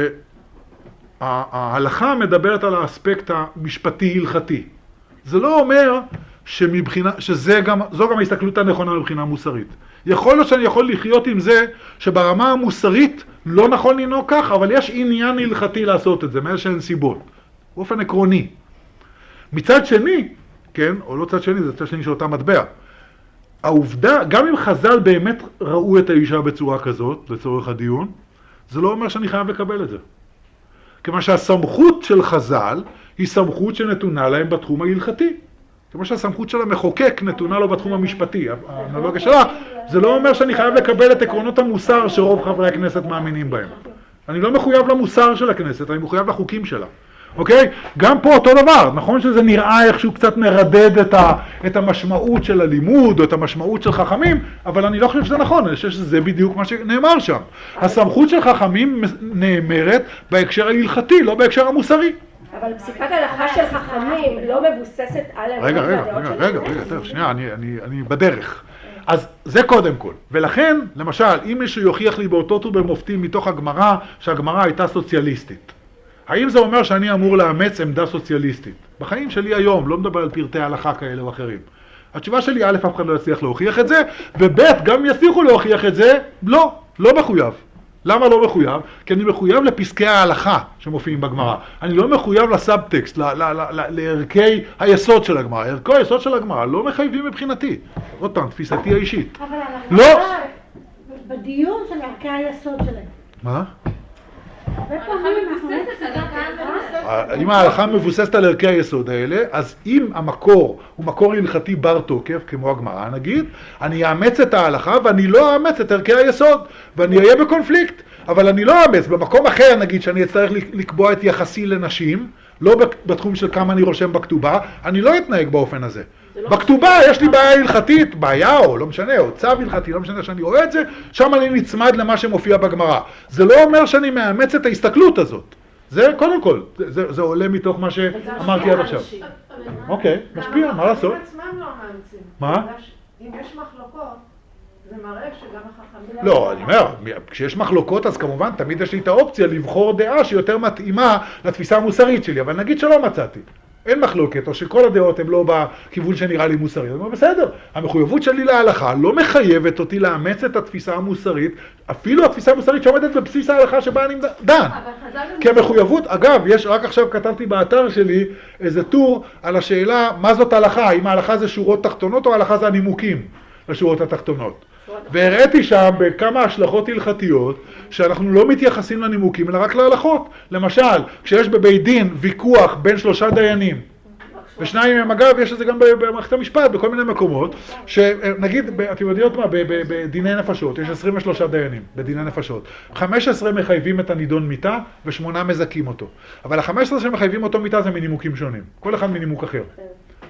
שההלכה מדברת על האספקט המשפטי-הלכתי. זה לא אומר שזו גם ההסתכלות הנכונה מבחינה מוסרית. יכול להיות שאני יכול לחיות עם זה שברמה המוסרית לא נכון לנהוג כך, אבל יש עניין הלכתי לעשות את זה, מאיזשהן סיבות. באופן עקרוני. מצד שני, כן, או לא צד שני, זה צד שני של אותה מטבע. העובדה, גם אם חז"ל באמת ראו את האישה בצורה כזאת, לצורך הדיון, זה לא אומר שאני חייב לקבל את זה. כמה שהסמכות של חז"ל היא סמכות שנתונה להם בתחום ההלכתי. כמו שהסמכות של המחוקק נתונה לו בתחום המשפטי. האנלוגיה שלה, זה לא אומר שאני חייב לקבל את עקרונות המוסר שרוב חברי הכנסת מאמינים בהם. אני לא מחויב למוסר של הכנסת, אני מחויב לחוקים שלה. אוקיי? גם פה אותו דבר. נכון שזה נראה איכשהו קצת מרדד את המשמעות של הלימוד או את המשמעות של חכמים, אבל אני לא חושב שזה נכון. אני חושב שזה בדיוק מה שנאמר שם. הסמכות של חכמים נאמרת בהקשר ההלכתי, לא בהקשר המוסרי. אבל פסיקת ההלכה של חכמים לא מבוססת על רגע, שנייה, אני בדרך. אז זה קודם כל. ולכן, למשל, אם מישהו יוכיח לי באותות ובמופתים מתוך הגמרא, שהגמרא הייתה סוציאליסטית, האם זה אומר שאני אמור לאמץ עמדה סוציאליסטית? בחיים שלי היום, לא מדבר על פרטי הלכה כאלה או אחרים. התשובה שלי, א', אף אחד לא יצליח להוכיח את זה, וב', גם יצליחו להוכיח את זה, לא מחויב. למה לא מחויב? כי אני מחויב לפסקי ההלכה שמופיעים בגמרא. אני לא מחויב לסאבטקסט, לערכי היסוד של הגמרא. ערכי היסוד של הגמרא לא מחייבים מבחינתי. עוד פעם, תפיסתי האישית. אבל אנחנו בדיון של ערכי היסוד שלהם. מה? אם ההלכה מבוססת על ערכי היסוד האלה, אז אם המקור הוא מקור הלכתי בר תוקף, כמו הגמרא נגיד, אני אאמץ את ההלכה ואני לא אאמץ את ערכי היסוד, ואני אהיה בקונפליקט, אבל אני לא אאמץ. במקום אחר נגיד שאני אצטרך לקבוע את יחסי לנשים, לא בתחום של כמה אני רושם בכתובה, אני לא אתנהג באופן הזה. בכתובה יש לי בעיה הלכתית, בעיה או לא משנה, או צו הלכתי, לא משנה שאני רואה את זה, שם אני נצמד למה שמופיע בגמרא. זה לא אומר שאני מאמץ את ההסתכלות הזאת. זה קודם כל, זה עולה מתוך מה שאמרתי עד עכשיו. אוקיי, משפיע, מה לעשות? מה? אם יש מחלוקות, זה מראה שגם החכמים... לא, אני אומר, כשיש מחלוקות אז כמובן תמיד יש לי את האופציה לבחור דעה שיותר מתאימה לתפיסה המוסרית שלי, אבל נגיד שלא מצאתי. אין מחלוקת, או שכל הדעות הן לא בכיוון שנראה לי מוסרי. אני אומר, בסדר, המחויבות שלי להלכה לא מחייבת אותי לאמץ את התפיסה המוסרית, אפילו התפיסה המוסרית שעומדת בבסיס ההלכה שבה אני דן. כי המחויבות, אגב, רק עכשיו כתבתי באתר שלי איזה טור על השאלה מה זאת הלכה, אם ההלכה זה שורות תחתונות או ההלכה זה הנימוקים לשורות התחתונות. והראיתי שם בכמה השלכות הלכתיות שאנחנו לא מתייחסים לנימוקים אלא רק להלכות. למשל, כשיש בבית דין ויכוח בין 3 דיינים, ושניים הם אגב, יש את זה גם במערכת המשפט, בכל מיני מקומות, שנגיד, אתם יודעות מה, בדיני נפשות, יש 23 דיינים בדיני נפשות. 15 מחייבים את הנידון מיתה ו8 מזכים אותו. אבל ה-15 שמחייבים אותו מיתה זה מנימוקים שונים, כל אחד מנימוק אחר.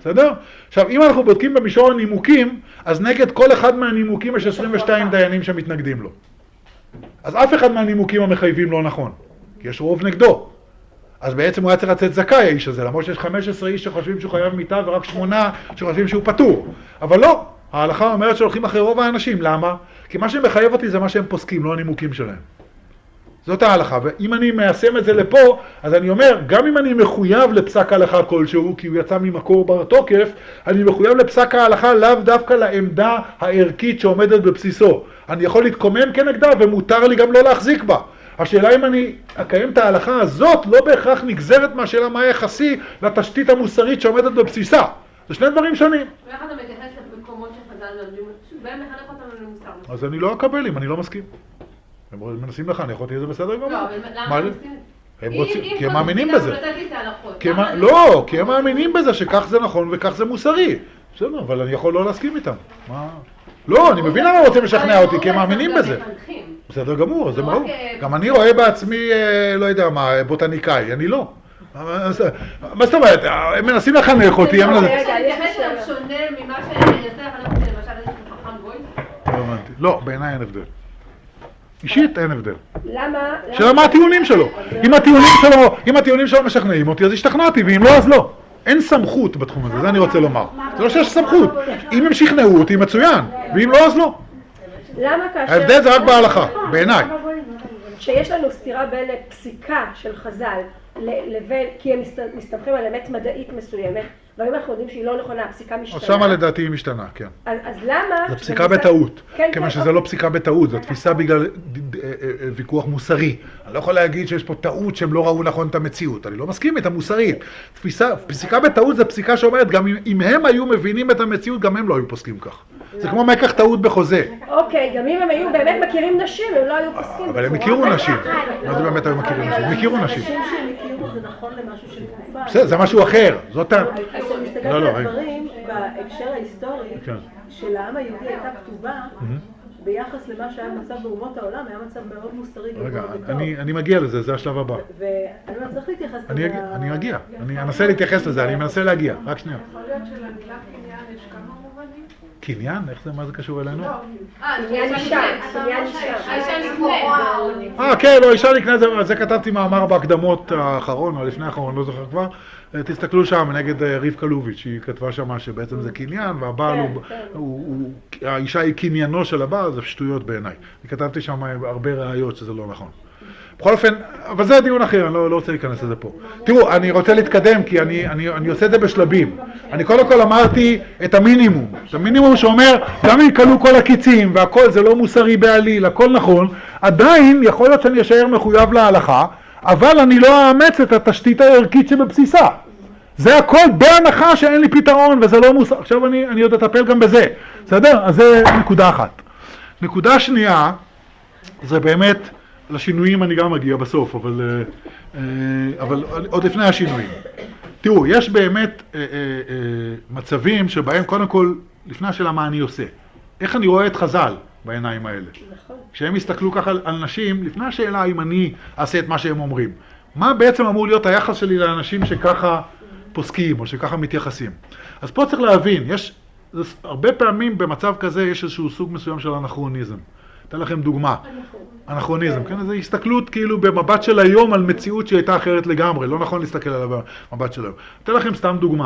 בסדר? עכשיו, אם אנחנו בודקים במישור הנימוקים, אז נגד כל אחד מהנימוקים יש 22 דיינים שמתנגדים לו. אז אף אחד מהנימוקים המחייבים לא נכון, כי יש רוב נגדו. אז בעצם הוא היה צריך לצאת זכאי האיש הזה, למרות שיש 15 איש שחושבים שהוא חייב מיטה ורק 8 שחושבים שהוא פטור. אבל לא, ההלכה אומרת שהולכים אחרי רוב האנשים. למה? כי מה שמחייב אותי זה מה שהם פוסקים, לא הנימוקים שלהם. זאת ההלכה, ואם אני מיישם את זה לפה, אז אני אומר, גם אם אני מחויב לפסק ההלכה כלשהו, כי הוא יצא ממקור בר תוקף, אני מחויב לפסק ההלכה לאו דווקא לעמדה הערכית שעומדת בבסיסו. אני יכול להתקומם כנגדה ומותר לי גם לא להחזיק בה. השאלה אם אני אקיים את ההלכה הזאת לא בהכרח נגזרת מהשאלה מה יחסי לתשתית המוסרית שעומדת בבסיסה. זה שני דברים שונים. ואיך אתה מתייחס למקומות שחז"ל מלמדים, בהם מחנך אותנו למוסר? אז אני לא אקבל אם אני לא מסכים. הם מנסים לחנך אותי, זה בסדר גמור. לא, אבל למה הם מסכים? הם רוצים, כי הם מאמינים בזה. למה לא, כי הם מאמינים בזה שכך זה נכון וכך זה מוסרי. בסדר, אבל אני יכול לא להסכים איתם. לא, אני מבין למה רוצים לשכנע אותי, כי הם מאמינים בזה. בסדר גמור, זה ברור. גם אני רואה בעצמי, לא יודע מה, בוטניקאי, אני לא. מה זאת אומרת? הם מנסים לחנך אותי. אני מתייחס אליו שונה ממה שאני אעשה לחנך אותי למשל איזה חכם גוי? לא, בעיניי אין הבדל. אישית אין הבדל. למה? שאלה מה הטיעונים שלו. אם הטיעונים שלו משכנעים אותי, אז השתכנעתי, ואם לא, אז לא. אין סמכות בתחום הזה, זה אני רוצה לומר. זה לא שיש סמכות. אם הם שכנעו אותי, מצוין, ואם לא, אז לא. למה כאשר... ההבדל זה רק בהלכה, בעיניי. שיש לנו סתירה בין פסיקה של חז"ל לבין, כי הם מסתמכים על אמת מדעית מסוימת, והיום אנחנו יודעים שהיא לא נכונה, הפסיקה משתנה. שמה לדעתי היא משתנה, כן. אז למה... זה פסיקה בטעות. כיוון שזה לא פסיקה בטעות, זו תפיסה בגלל ויכוח מוסרי. אני לא יכול להגיד שיש פה טעות שהם לא ראו נכון את המציאות. אני לא מסכים את המוסרית. פסיקה בטעות זה פסיקה שאומרת, גם אם הם היו מבינים את המציאות, גם הם לא היו פוסקים כך. זה כמו מקח טעות בחוזה. אוקיי, גם אם הם היו באמת מכירים נשים, הם לא היו פוסקים. אבל הם הכירו נשים. מה זה באמת היו מכירים נשים? הם הכירו נשים. זה נכון למשהו של תקופה. בסדר, זה משהו אחר. זאת ה... כשאני מסתכלת על הדברים, בהקשר ההיסטורי, של העם היהודי הייתה כתובה, ביחס למה שהיה מצב באומות העולם, היה מצב מאוד מוסרי גבוה וטוב. רגע, אני מגיע לזה, זה השלב הבא. ואני לא צריך להתייחס לזה. אני מגיע, אני אנסה להתייחס לזה, אני מנסה להגיע, רק שנייה. יכול להיות שלמילה קניין יש כמה מובנים? קניין? איך זה, מה זה קשור אלינו? קניין אישה, קניין אישה. האישה נקנה. כן, לא, אישה נקנה, זה כתבתי מאמר בהקדמות האחרון, או לפני האחרון, לא זוכר כבר. תסתכלו שם נגד רבקה לוביץ', שהיא כתבה שם שבעצם זה קניין, והבעל האישה היא קניינו של הבעל, זה שטויות בעיניי. וכתבתי שם הרבה ראיות שזה לא נכון. בכל אופן, אבל זה דיון אחר, אני לא רוצה להיכנס לזה פה. תראו, אני רוצה להתקדם כי אני עושה את זה בשלבים. אני קודם כל אמרתי את המינימום. את המינימום שאומר, גם אם יקלו כל הקיצים והכל זה לא מוסרי בעליל, הכל נכון, עדיין יכול להיות שאני אשאר מחויב להלכה, אבל אני לא אאמץ את התשתית הערכית שבבסיסה. זה הכל בהנחה שאין לי פתרון וזה לא מוסר. עכשיו אני עוד אטפל גם בזה. בסדר? אז זה נקודה אחת. נקודה שנייה, זה באמת, לשינויים אני גם מגיע בסוף, אבל עוד לפני השינויים. תראו, יש באמת מצבים שבהם קודם כל, לפני השאלה מה אני עושה. איך אני רואה את חז"ל בעיניים האלה? נכון. כשהם הסתכלו ככה על אנשים, לפני השאלה אם אני אעשה את מה שהם אומרים. מה בעצם אמור להיות היחס שלי לאנשים שככה פוסקים או שככה מתייחסים? אז פה צריך להבין, הרבה פעמים במצב כזה יש איזשהו סוג מסוים של אנכרוניזם. אתן לכם דוגמה. אנכרוניזם, כן? זו הסתכלות כאילו במבט של היום על מציאות שהייתה אחרת לגמרי. לא נכון להסתכל עליו במבט של היום. אתן לכם סתם דוגמה.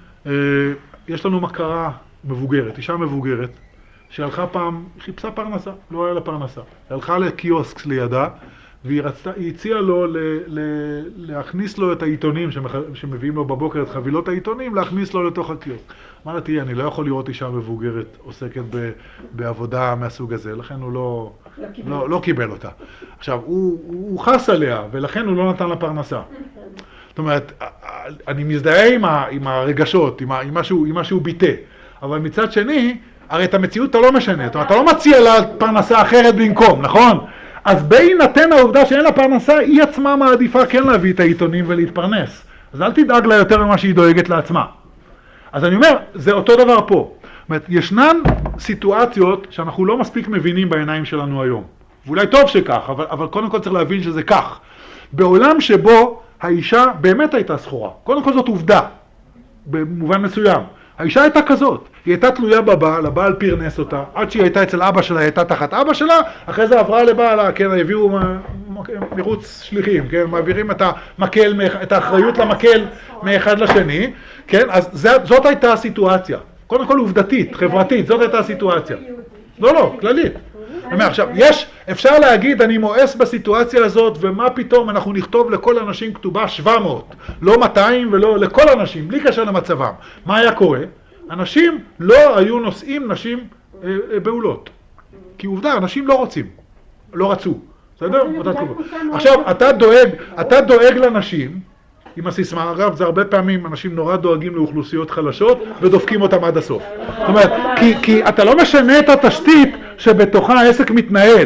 יש לנו מכרה מבוגרת, אישה מבוגרת, שהלכה פעם, חיפשה פרנסה, לא היה לה פרנסה. היא הלכה לקיוסק לידה, והיא הציעה לו להכניס לו את העיתונים שמביאים לו בבוקר, את חבילות העיתונים, להכניס לו לתוך הקיוסק. אמרתי, אני לא יכול לראות אישה מבוגרת עוסקת בעבודה מהסוג הזה, לכן הוא לא קיבל אותה. עכשיו, הוא חס עליה, ולכן הוא לא נתן לה פרנסה. זאת אומרת, אני מזדהה עם הרגשות, עם מה שהוא ביטא, אבל מצד שני, הרי את המציאות אתה לא משנה, אתה לא מציע לה פרנסה אחרת במקום, נכון? אז בהינתן העובדה שאין לה פרנסה, היא עצמה מעדיפה כן להביא את העיתונים ולהתפרנס. אז אל תדאג לה יותר ממה שהיא דואגת לעצמה. אז אני אומר, זה אותו דבר פה. זאת אומרת, ישנן סיטואציות שאנחנו לא מספיק מבינים בעיניים שלנו היום. ואולי טוב שכך, אבל קודם כל צריך להבין שזה כך. בעולם שבו האישה באמת הייתה סחורה. קודם כל זאת עובדה. במובן מסוים. האישה הייתה כזאת, היא הייתה תלויה בבעל, הבעל פרנס אותה, עד שהיא הייתה אצל אבא שלה, היא הייתה תחת אבא שלה, אחרי זה עברה לבעלה, כן, העבירו מרוץ שליחים, כן, מעבירים את האחריות למקל מאחד לשני, כן, אז זאת הייתה הסיטואציה, קודם כל עובדתית, חברתית, זאת הייתה הסיטואציה. לא, כללית. עכשיו, אפשר להגיד, אני מואס בסיטואציה הזאת, ומה פתאום אנחנו נכתוב לכל אנשים כתובה 700, לא 200 ולא לכל אנשים, בלי קשר למצבם. מה היה קורה? אנשים לא היו נושאים נשים בעולות. כי עובדה, אנשים לא רוצים, לא רצו. בסדר? עכשיו, אתה דואג לנשים, עם הסיסמה, אגב, זה הרבה פעמים אנשים נורא דואגים לאוכלוסיות חלשות ודופקים אותם עד הסוף. זאת אומרת, כי אתה לא משנה את התשתית שבתוכה העסק מתנהל.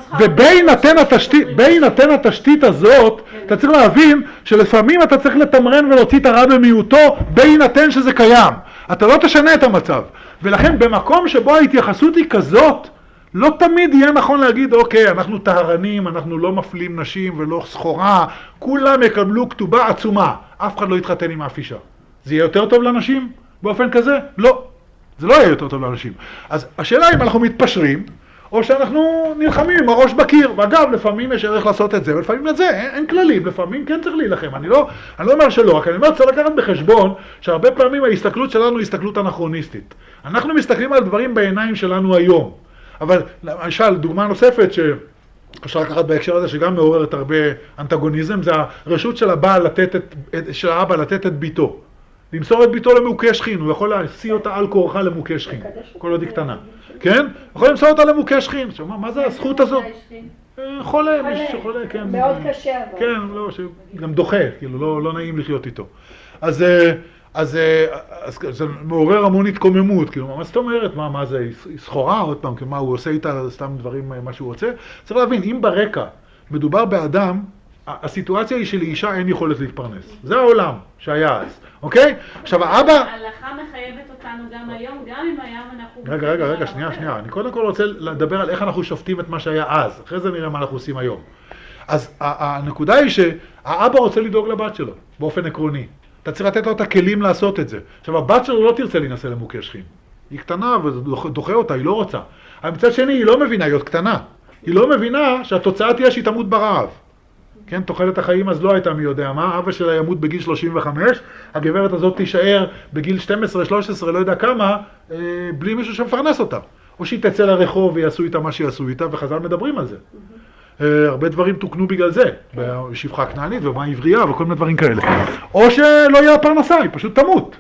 ובהינתן התשתית הזאת, אתה צריך להבין שלפעמים אתה צריך לתמרן ולהוציא את הרע במיעוטו, בהינתן שזה קיים. אתה לא תשנה את המצב. ולכן במקום שבו ההתייחסות היא כזאת, לא תמיד יהיה נכון להגיד, אוקיי, אנחנו טהרנים, אנחנו לא מפלים נשים ולא סחורה, כולם יקבלו כתובה עצומה, אף אחד לא יתחתן עם אף אישה. זה יהיה יותר טוב לאנשים באופן כזה? לא. זה לא יהיה יותר טוב לאנשים. אז השאלה אם אנחנו מתפשרים, או שאנחנו נלחמים עם הראש בקיר. ואגב, לפעמים יש ערך לעשות את זה, ולפעמים את זה, אין כללים, לפעמים כן צריך להילחם. אני לא אומר שלא, רק אני אומר, צריך לקחת בחשבון שהרבה פעמים ההסתכלות שלנו היא הסתכלות אנכרוניסטית. אנחנו מסתכלים על דברים בעיניים שלנו היום. אבל למשל, דוגמה נוספת שאפשר לקחת בהקשר הזה שגם מעוררת הרבה אנטגוניזם, זה הרשות של האבא לתת את ביתו. למסור את ביתו למוקי שכין, הוא יכול להשיא אותה על כורחה למוקי שכין, כל עוד היא קטנה. כן? יכול למסור אותה למוקי שכין. מה זה הזכות הזאת? חולה, מישהו שחולה, כן. מאוד קשה. כן, לא, שגם דוחה, כאילו, לא נעים לחיות איתו. אז זה מעורר המון התקוממות, כאילו, מה זאת אומרת? מה זה, היא סחורה עוד פעם, מה הוא עושה איתה, סתם דברים, מה שהוא רוצה? צריך להבין, אם ברקע מדובר באדם, הסיטואציה היא שלאישה אין יכולת להתפרנס. זה העולם שהיה אז, אוקיי? עכשיו, האבא... ההלכה מחייבת אותנו גם היום, גם אם היום אנחנו... רגע, שנייה. אני קודם כל רוצה לדבר על איך אנחנו שופטים את מה שהיה אז. אחרי זה נראה מה אנחנו עושים היום. אז הנקודה היא שהאבא רוצה לדאוג לבת שלו, באופן עקרוני. אתה צריך לתת לו את הכלים לעשות את זה. עכשיו, הבת שלו לא תרצה להינשא למוקי שכין. היא קטנה ודוחה אותה, היא לא רוצה. אבל מצד שני, היא לא מבינה, היא עוד קטנה. היא לא מבינה שהתוצאה תהיה שהיא תמות ברעב. כן, תוחלת החיים אז לא הייתה מי יודע מה, אבא שלה ימות בגיל 35, הגברת הזאת תישאר בגיל 12, 13, לא יודע כמה, בלי מישהו שמפרנס אותה. או שהיא תצא לרחוב ויעשו איתה מה שיעשו איתה, וחז"ל מדברים על זה. הרבה דברים תוקנו בגלל זה, בשפחה כנענית ומה עברייה וכל מיני דברים כאלה. או שלא יהיה פרנסה, היא פשוט תמות.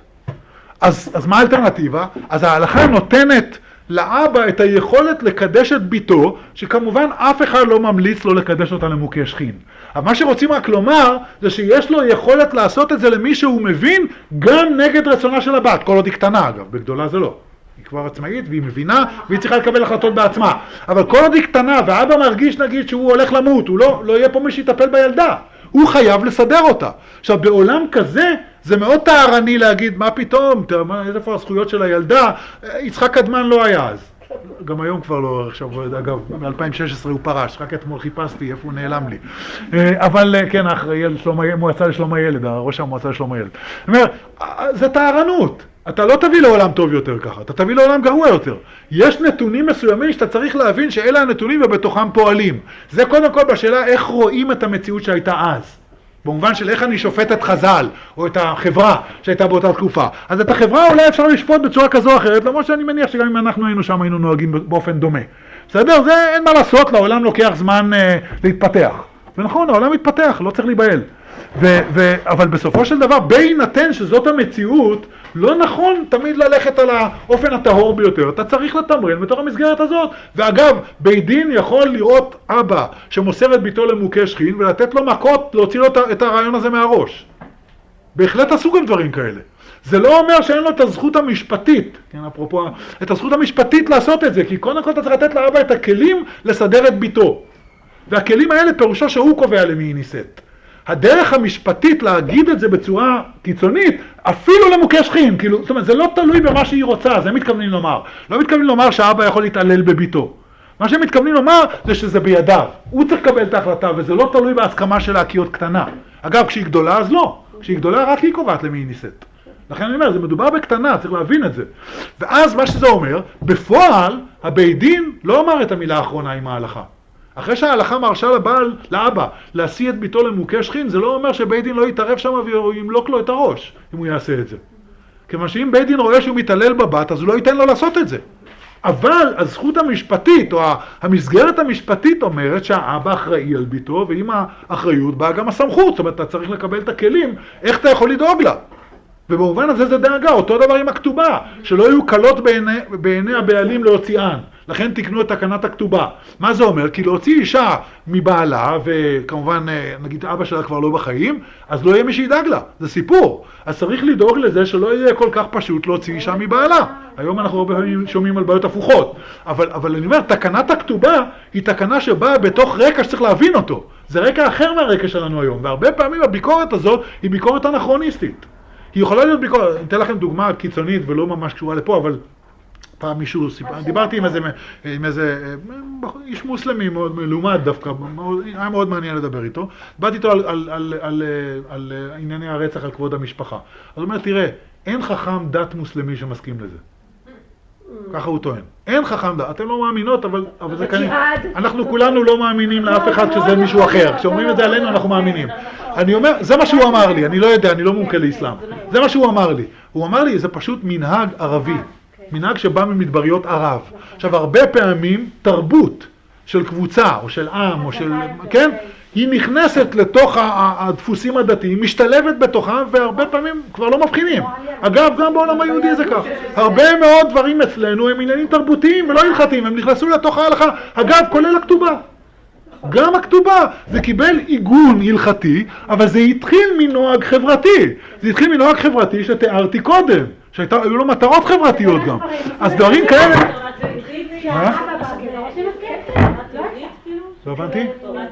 אז מה האלטרנטיבה? אז ההלכה נותנת לאבא את היכולת לקדש את ביתו, שכמובן אף אחד לא ממליץ לו לקדש אותה למוקי שכין. אבל מה שרוצים רק לומר, זה שיש לו יכולת לעשות את זה למי שהוא מבין, גם נגד רצונה של הבת, כל עוד היא קטנה אגב, בגדולה זה לא. היא כבר עצמאית והיא מבינה והיא צריכה לקבל החלטות בעצמה. אבל כל עוד היא קטנה והאבא מרגיש נגיד שהוא הולך למות, הוא לא יהיה פה מי שיטפל בילדה. הוא חייב לסדר אותה. עכשיו בעולם כזה זה מאוד טהרני להגיד מה פתאום, איפה הזכויות של הילדה, יצחק קדמן לא היה אז. גם היום כבר לא, עכשיו אגב, ב-2016 הוא פרש, רק אתמול חיפשתי איפה הוא נעלם לי. אבל כן, האחראי על מועצה לשלום הילד, ראש המועצה לשלום הילד. זאת אומרת, זה טהרנות. אתה לא תביא לעולם טוב יותר ככה, אתה תביא לעולם גרוע יותר. יש נתונים מסוימים שאתה צריך להבין שאלה הנתונים ובתוכם פועלים. זה קודם כל בשאלה איך רואים את המציאות שהייתה אז. במובן של איך אני שופט את חז"ל, או את החברה שהייתה באותה תקופה. אז את החברה אולי אפשר לשפוט בצורה כזו או אחרת, למרות שאני מניח שגם אם אנחנו היינו שם היינו נוהגים באופן דומה. בסדר? זה אין מה לעשות, לעולם לוקח זמן להתפתח. ונכון, העולם מתפתח, לא צריך להיבהל. אבל בסופו של דבר, בהינתן שזאת המציאות, לא נכון תמיד ללכת על האופן הטהור ביותר. אתה צריך לתמרן בתוך המסגרת הזאת. ואגב, בית דין יכול לראות אבא שמוסר את ביתו למוקי שכין ולתת לו מכות, להוציא לו את הרעיון הזה מהראש. בהחלט עשו גם דברים כאלה. זה לא אומר שאין לו את הזכות המשפטית, כן, אפרופו, את הזכות המשפטית לעשות את זה, כי קודם כל אתה צריך לתת לאבא את הכלים לסדר את ביתו. והכלים האלה פירושו שהוא קובע למי היא נישאת. הדרך המשפטית להגיד את זה בצורה קיצונית, אפילו למוקי שכין, כאילו, זאת אומרת, זה לא תלוי במה שהיא רוצה, זה מתכוונים לומר. לא מתכוונים לומר שהאבא יכול להתעלל בביתו. מה שהם מתכוונים לומר זה שזה בידיו. הוא צריך לקבל את ההחלטה, וזה לא תלוי בהסכמה שלה כי עוד קטנה. אגב, כשהיא גדולה אז לא. כשהיא גדולה רק היא קובעת למי היא נישאת. לכן אני אומר, זה מדובר בקטנה, צריך להבין את זה. ואז מה שזה אומר, בפועל, הבית דין לא אמר את המילה האחרונה עם ההלכה. אחרי שההלכה מרשה לאבא להשיא את ביתו למוכה שכין, זה לא אומר שבית דין לא יתערב שם וימלוק לו את הראש, אם הוא יעשה את זה. כיוון שאם בית דין רואה שהוא מתעלל בבת, אז הוא לא ייתן לו לעשות את זה. אבל הזכות המשפטית, או המסגרת המשפטית אומרת שהאבא אחראי על ביתו, ועם האחריות באה גם הסמכות. זאת אומרת, אתה צריך לקבל את הכלים, איך אתה יכול לדאוג לה. ובמובן הזה זה דאגה, אותו דבר עם הכתובה, שלא יהיו קלות בעיני הבעלים להוציאן. לכן תקנו את תקנת הכתובה. מה זה אומר? כי להוציא אישה מבעלה, וכמובן נגיד אבא שלה כבר לא בחיים, אז לא יהיה מי שידאג לה. זה סיפור. אז צריך לדאוג לזה שלא יהיה כל כך פשוט להוציא אישה מבעלה. היום אנחנו הרבה פעמים שומעים על בעיות הפוכות. אבל אני אומר, תקנת הכתובה היא תקנה שבאה בתוך רקע שצריך להבין אותו. זה רקע אחר מהרקע שלנו היום. והרבה פעמים הביקורת הזאת היא ביקורת אנכרוניסטית. היא יכולה להיות ביקורת, אני אתן לכם דוגמה קיצונית ולא ממש קשורה לפה, אבל פעם מישהו סיפר, דיברתי עם איזה איש מוסלמי מאוד מלומד דווקא, היה מאוד מעניין לדבר איתו, דיברתי איתו על ענייני הרצח על כבוד המשפחה. אז הוא אומר, תראה, אין חכם דת מוסלמי שמסכים לזה. ככה הוא טוען. אין חכם דת, אתם לא מאמינות, אבל זה כנראה. אנחנו כולנו לא מאמינים לאף אחד שזה מישהו אחר. כשאומרים את זה עלינו, אנחנו מאמינים. אני אומר, זה מה שהוא אמר לי, אני לא יודע, אני לא מומחה לאסלאם. זה מה שהוא אמר לי. הוא אמר לי, זה פשוט מנהג ערבי. מנהג שבא ממדבריות ערב. עכשיו, הרבה פעמים תרבות של קבוצה, או של עם, או של, כן? היא נכנסת לתוך הדפוסים הדתיים, משתלבת בתוכם, והרבה פעמים כבר לא מבחינים. אגב, גם בעולם היהודי זה כך. הרבה מאוד דברים אצלנו הם עניינים תרבותיים ולא הלכתיים, הם נכנסו לתוך ההלכה. אגב, כולל הכתובה. גם הכתובה, זה קיבל עיגון הלכתי, אבל זה התחיל מנוהג חברתי. זה התחיל מנוהג חברתי שתיארתי קודם, שהיו לו מטרות חברתיות גם. אז דברים כאלה... לא הבנתי?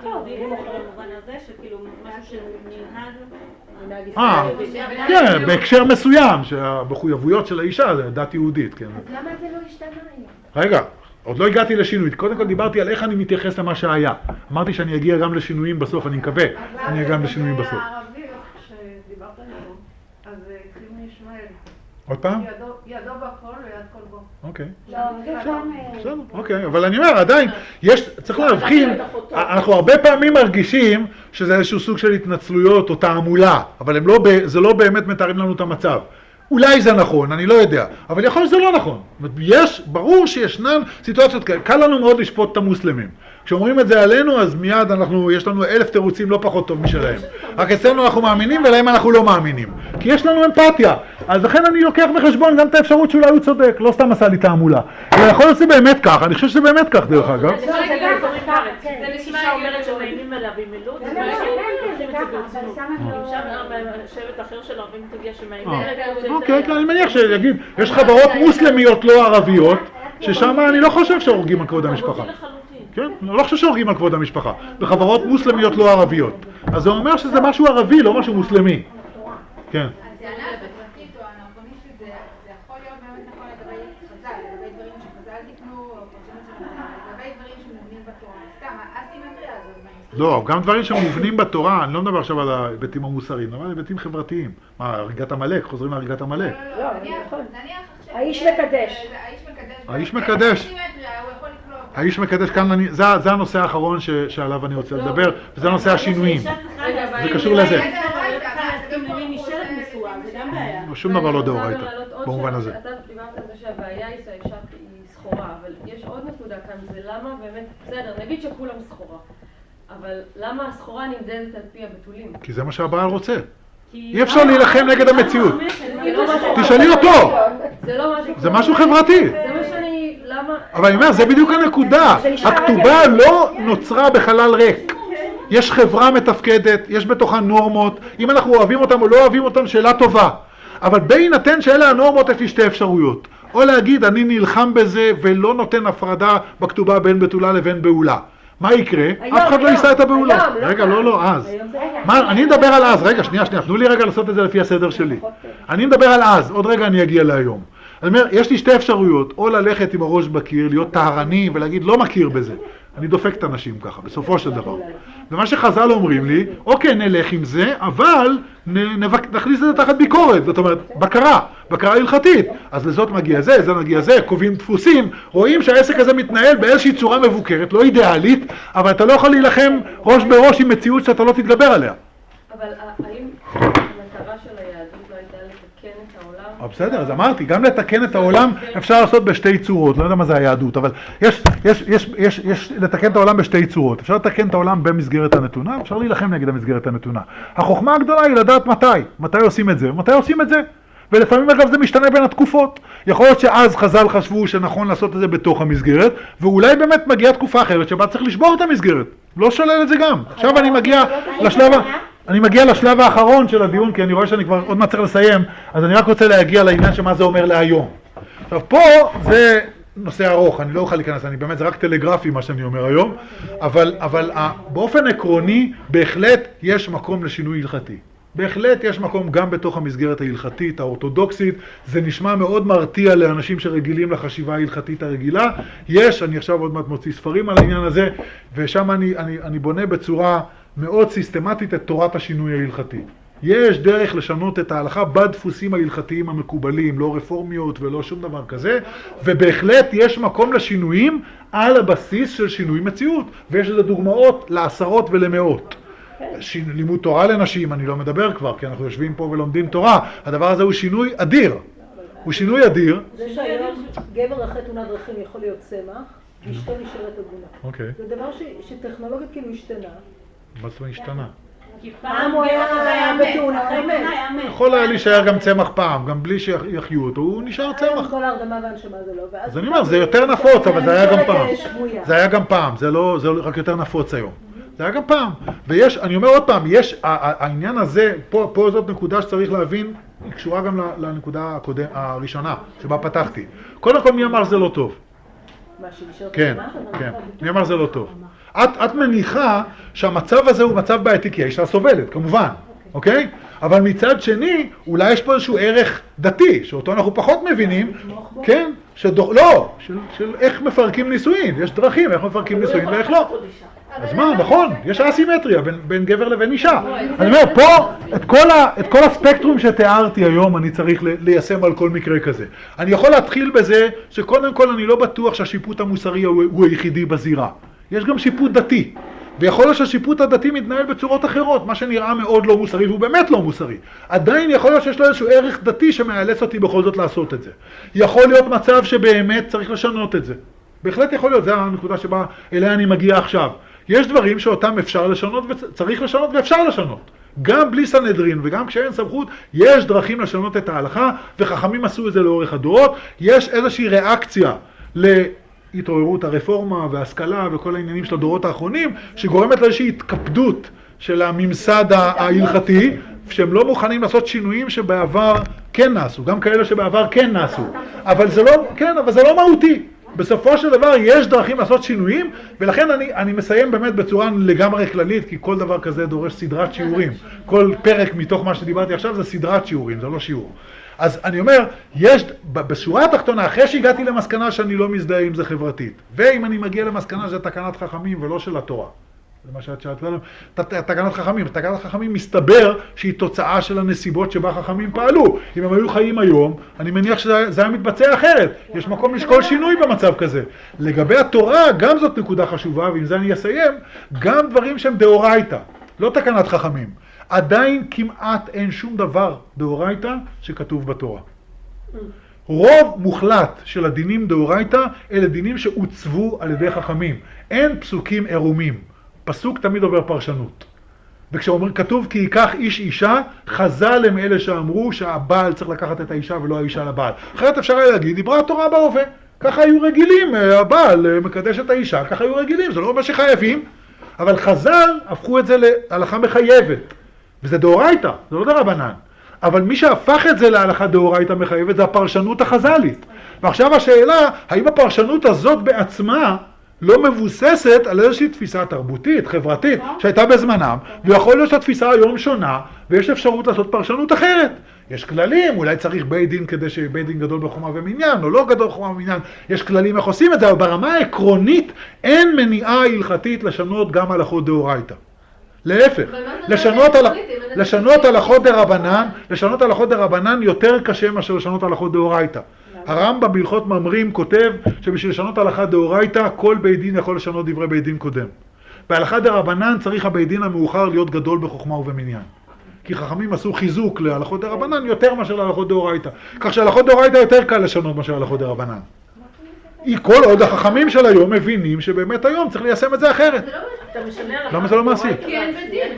כן, בהקשר מסוים, שהמחויבויות של האישה זה דת יהודית. אז למה זה לא השתנה היום? רגע. עוד לא הגעתי לשינוי, קודם כל דיברתי על איך אני מתייחס למה שהיה. אמרתי שאני אגיע גם לשינויים בסוף, אני מקווה, אני אגיע גם לשינויים בסוף. הערבי, שדיברת עליו, אז התחיל מישמעאל. עוד פעם? ידו בכל ויד כל בו. אוקיי. לא, זה בסדר, אוקיי, אבל אני אומר, עדיין, צריך להבחין, אנחנו הרבה פעמים מרגישים שזה איזשהו סוג של התנצלויות או תעמולה, אבל זה לא באמת מתארים לנו את המצב. אולי זה נכון, אני לא יודע, אבל יכול להיות שזה לא נכון. ברור שישנן סיטואציות כאלה, קל לנו מאוד לשפוט את המוסלמים. כשאומרים את זה עלינו, אז מיד יש לנו 1000 תירוצים לא פחות טוב משלהם. רק אצלנו אנחנו מאמינים ולהם אנחנו לא מאמינים. כי יש לנו אמפתיה. אז לכן אני לוקח בחשבון גם את האפשרות שאולי הוא צודק, לא סתם עשה לי תעמולה. אבל יכול להיות שזה באמת כך, אני חושב שזה באמת כך דרך אגב. זה נשמע אומרת שמאיימים עליו עם מילוט, זה שבט אחר של ערבים תגיע שמאיימים. אוקיי, אני מניח שיגיד, יש חברות מוסלמיות לא ערביות, ששם אני לא חושב שהורגים על כבוד המשפחה. כן? אני לא חושב שהורגים על כבוד המשפחה. בחברות מוסלמיות לא ערביות. אז זה אומר שזה משהו ערבי, לא משהו מוסלמי. כן. הטענה החברתית או האנכרוניסטית זה יכול להיות באמת נכון לגבי חז"ל, לגבי דברים שחז"ל תקנו, או לגבי דברים שמובנים בתורה. סתם, הסימטריה הזאת. לא, גם דברים שמובנים בתורה, אני לא מדבר עכשיו על ההיבטים המוסריים, אבל היבטים חברתיים. מה, הריגת עמלק? חוזרים להריגת עמלק. לא, נכון. האיש מקדש. האיש מקדש. האיש מקדש כאן, זה הנושא האחרון שעליו אני רוצה לדבר, וזה הנושא השינויים. זה קשור לזה. שום דבר לא דאורייתא, במובן הזה. אתה דיברת על זה שהבעיה היא שהאישה היא סחורה, אבל יש עוד נקודה כאן, זה למה באמת, בסדר, נגיד שכולם סחורה, אבל למה הסחורה נמדדת על פי הבתולים? כי זה מה שהבעל רוצה. אי אפשר להילחם נגד המציאות. תשאלי אותו. זה משהו חברתי. זה מה שאני, למה... אבל אני אומר, זה בדיוק הנקודה. הכתובה לא נוצרה בחלל ריק. יש חברה מתפקדת, יש בתוכה נורמות. אם אנחנו אוהבים אותם או לא אוהבים אותם, שאלה טובה. אבל בהינתן שאלה הנורמות, יש לי שתי אפשרויות. או להגיד, אני נלחם בזה ולא נותן הפרדה בכתובה בין בתולה לבין בעולה. מה יקרה? אף אחד לא יישא את הבעולה. רגע, לא, אז. אני מדבר על אז, רגע, שנייה, תנו לי רגע לעשות את זה לפי הסדר שלי. אני מדבר על אז, עוד רגע אני אגיע להיום. אני אומר, יש לי שתי אפשרויות, או ללכת עם הראש בקיר, להיות טהרני ולהגיד, לא מכיר בזה. אני דופק את אנשים ככה, בסופו של דבר. ומה שחז"ל אומרים לי, אוקיי, נלך עם זה, אבל נכניס את זה תחת ביקורת, זאת אומרת, בקרה הלכתית. אז לזאת מגיע זה מגיע זה, קובעים דפוסים, רואים שהעסק הזה מתנהל באיזושהי צורה מבוקרת, לא אידיאלית, אבל אתה לא יכול להילחם ראש בראש עם מציאות שאתה לא תתגבר עליה. אבל האם המטרה של היהדות לא הייתה לתקן את העולם? בסדר, אז אמרתי, גם לתקן את העולם אפשר לעשות בשתי צורות, לא יודע מה זה היהדות, אבל יש לתקן את העולם בשתי צורות. אפשר לתקן את העולם במסגרת הנתונה, אפשר להילחם נגד המסגרת הנתונה. החוכמה הגדולה היא לדעת מתי עושים את זה, ומתי עושים את זה. ולפעמים אגב זה משתנה בין התקופות. יכול להיות שאז חז"ל חשבו שנכון לעשות את זה בתוך המסגרת, ואולי באמת מגיעה תקופה אחרת שבה צריך לשבור את המסגרת. לא שולל את זה גם. עכשיו אני מגיע לשלב האחרון של הדיון, כי אני רואה שאני כבר עוד מעט צריך לסיים, אז אני רק רוצה להגיע לעניין שמה זה אומר להיום. עכשיו פה זה נושא ארוך, אני לא אוכל להיכנס, זה רק טלגרפי מה שאני אומר היום, אבל באופן עקרוני בהחלט יש מקום לשינוי הלכתי. בהחלט יש מקום גם בתוך המסגרת ההלכתית, האורתודוקסית, זה נשמע מאוד מרתיע לאנשים שרגילים לחשיבה ההלכתית הרגילה. אני עכשיו עוד מעט מוציא ספרים על העניין הזה, ושם אני בונה בצורה מאוד סיסטמטית את תורת השינוי ההלכתי. יש דרך לשנות את ההלכה בדפוסים ההלכתיים המקובלים, לא רפורמיות ולא שום דבר כזה, ובהחלט יש מקום לשינויים על הבסיס של שינוי מציאות, ויש לזה דוגמאות לעשרות ולמאות. לימוד תורה לנשים, אני לא מדבר כבר, כי אנחנו יושבים פה ולומדים תורה. הדבר הזה הוא שינוי אדיר. הוא שינוי אדיר. זה שהיום גבר אחרי תאונת דרכים יכול להיות צמח, ואשתו נשארת עגונה. אוקיי. זה דבר שטכנולוגית כאילו השתנה. מה זאת אומרת השתנה? פעם הוא היה בתאונה, יכול היה להישאר גם צמח פעם, גם בלי שיחיו אותו, הוא נשאר צמח. כל ההרדמה והנשמה זה לא. אז אני אומר, זה יותר נפוץ, אבל זה היה גם פעם. זה היה גם פעם, זה לא רק יותר נפוץ היום. זה היה גם פעם. ויש, אני אומר עוד פעם, יש, העניין הזה, פה זאת נקודה שצריך להבין, היא קשורה גם לנקודה הראשונה שבה פתחתי. קודם כל, מי אמר זה לא טוב? כן, כן. מי אמר זה לא טוב? את מניחה שהמצב הזה הוא מצב בעייתי, כי האישה סובלת, כמובן, אוקיי? אבל מצד שני, אולי יש פה איזשהו ערך דתי, שאותו אנחנו פחות מבינים, כן? לא, של איך מפרקים נישואין, יש דרכים איך מפרקים נישואין ואיך לא. אז מה, נכון, יש אסימטריה בין גבר לבין אישה. אני אומר, פה, את כל הספקטרום שתיארתי היום, אני צריך ליישם על כל מקרה כזה. אני יכול להתחיל בזה שקודם כל אני לא בטוח שהשיפוט המוסרי הוא היחידי בזירה. יש גם שיפוט דתי. ויכול להיות שהשיפוט הדתי מתנהל בצורות אחרות, מה שנראה מאוד לא מוסרי, והוא באמת לא מוסרי. עדיין יכול להיות שיש לו איזשהו ערך דתי שמאלץ אותי בכל זאת לעשות את זה. יכול להיות מצב שבאמת צריך לשנות את זה. בהחלט יכול להיות, זה הנקודה שבה אליה אני מגיע עכשיו. יש דברים שאותם אפשר לשנות וצריך לשנות ואפשר לשנות. גם בלי סנהדרין וגם כשאין סמכות, יש דרכים לשנות את ההלכה, וחכמים עשו את זה לאורך הדורות. יש איזושהי ריאקציה התעוררות הרפורמה וההשכלה וכל העניינים של הדורות האחרונים, שגורמת לאיזושהי התקפדות של הממסד ההלכתי, שהם לא מוכנים לעשות שינויים שבעבר כן נעשו, גם כאלה שבעבר כן נעשו. אבל זה לא מהותי. בסופו של דבר יש דרכים לעשות שינויים, ולכן אני מסיים באמת בצורה לגמרי כללית, כי כל דבר כזה דורש סדרת שיעורים. כל פרק מתוך מה שדיברתי עכשיו זה סדרת שיעורים, זה לא שיעור. אז אני אומר, יש, בשורה התחתונה, אחרי שהגעתי למסקנה שאני לא מזדהה עם זה חברתית, ואם אני מגיע למסקנה שזה תקנת חכמים ולא של התורה, זה מה שאת שאלת לנו, תקנת חכמים מסתבר שהיא תוצאה של הנסיבות שבה חכמים פעלו. אם הם היו חיים היום, אני מניח שזה היה מתבצע אחרת. יש מקום לשקול שינוי במצב כזה. לגבי התורה, גם זאת נקודה חשובה, ועם זה אני אסיים, גם דברים שהם דאורייתא, לא תקנת חכמים. עדיין כמעט אין שום דבר דאורייתא שכתוב בתורה. רוב מוחלט של הדינים דאורייתא אלה דינים שעוצבו על ידי חכמים. אין פסוקים עירומים. פסוק תמיד עובר פרשנות. וכשאומר כתוב כי ייקח איש אישה, חז"ל הם אלה שאמרו שהבעל צריך לקחת את האישה ולא האישה לבעל. אחרת אפשר היה להגיד, דיברה התורה בהווה. ככה היו רגילים, הבעל מקדש את האישה, ככה היו רגילים, זה לא אומר שחייבים. אבל חז"ל הפכו את זה להלכה מחייבת. וזה דאורייתא, זה לא דרבנן. אבל מי שהפך את זה להלכה דאורייתא מחייבת זה הפרשנות החז"לית. ועכשיו השאלה, האם הפרשנות הזאת בעצמה לא מבוססת על איזושהי תפיסה תרבותית, חברתית, שהייתה בזמנם, ויכול להיות שהתפיסה היום שונה, ויש אפשרות לעשות פרשנות אחרת. יש כללים, אולי צריך בית דין כדי שבית דין גדול בחומה ומניין, או לא גדול בחומה ומניין, יש כללים איך עושים את זה, אבל ברמה העקרונית אין מניעה הלכתית לשנות גם הלכות דאורייתא. להפך, לשנות הלכות דרבנן יותר קשה מאשר לשנות הלכות דאורייתא. הרמב"ם בהלכות ממרים כותב שבשביל לשנות הלכה דאורייתא כל בית דין יכול לשנות דברי בית דין קודם. בהלכה דרבנן צריך הבית דין המאוחר להיות גדול בחוכמה ובמניין. כי חכמים עשו חיזוק להלכות דרבנן יותר מאשר להלכות דאורייתא. כך שהלכות דאורייתא יותר קל לשנות מאשר להלכות דרבנן. כל עוד החכמים של היום מבינים שבאמת היום צריך ליישם את זה אחרת. למה זה לא מעשי? כי אין בית דין.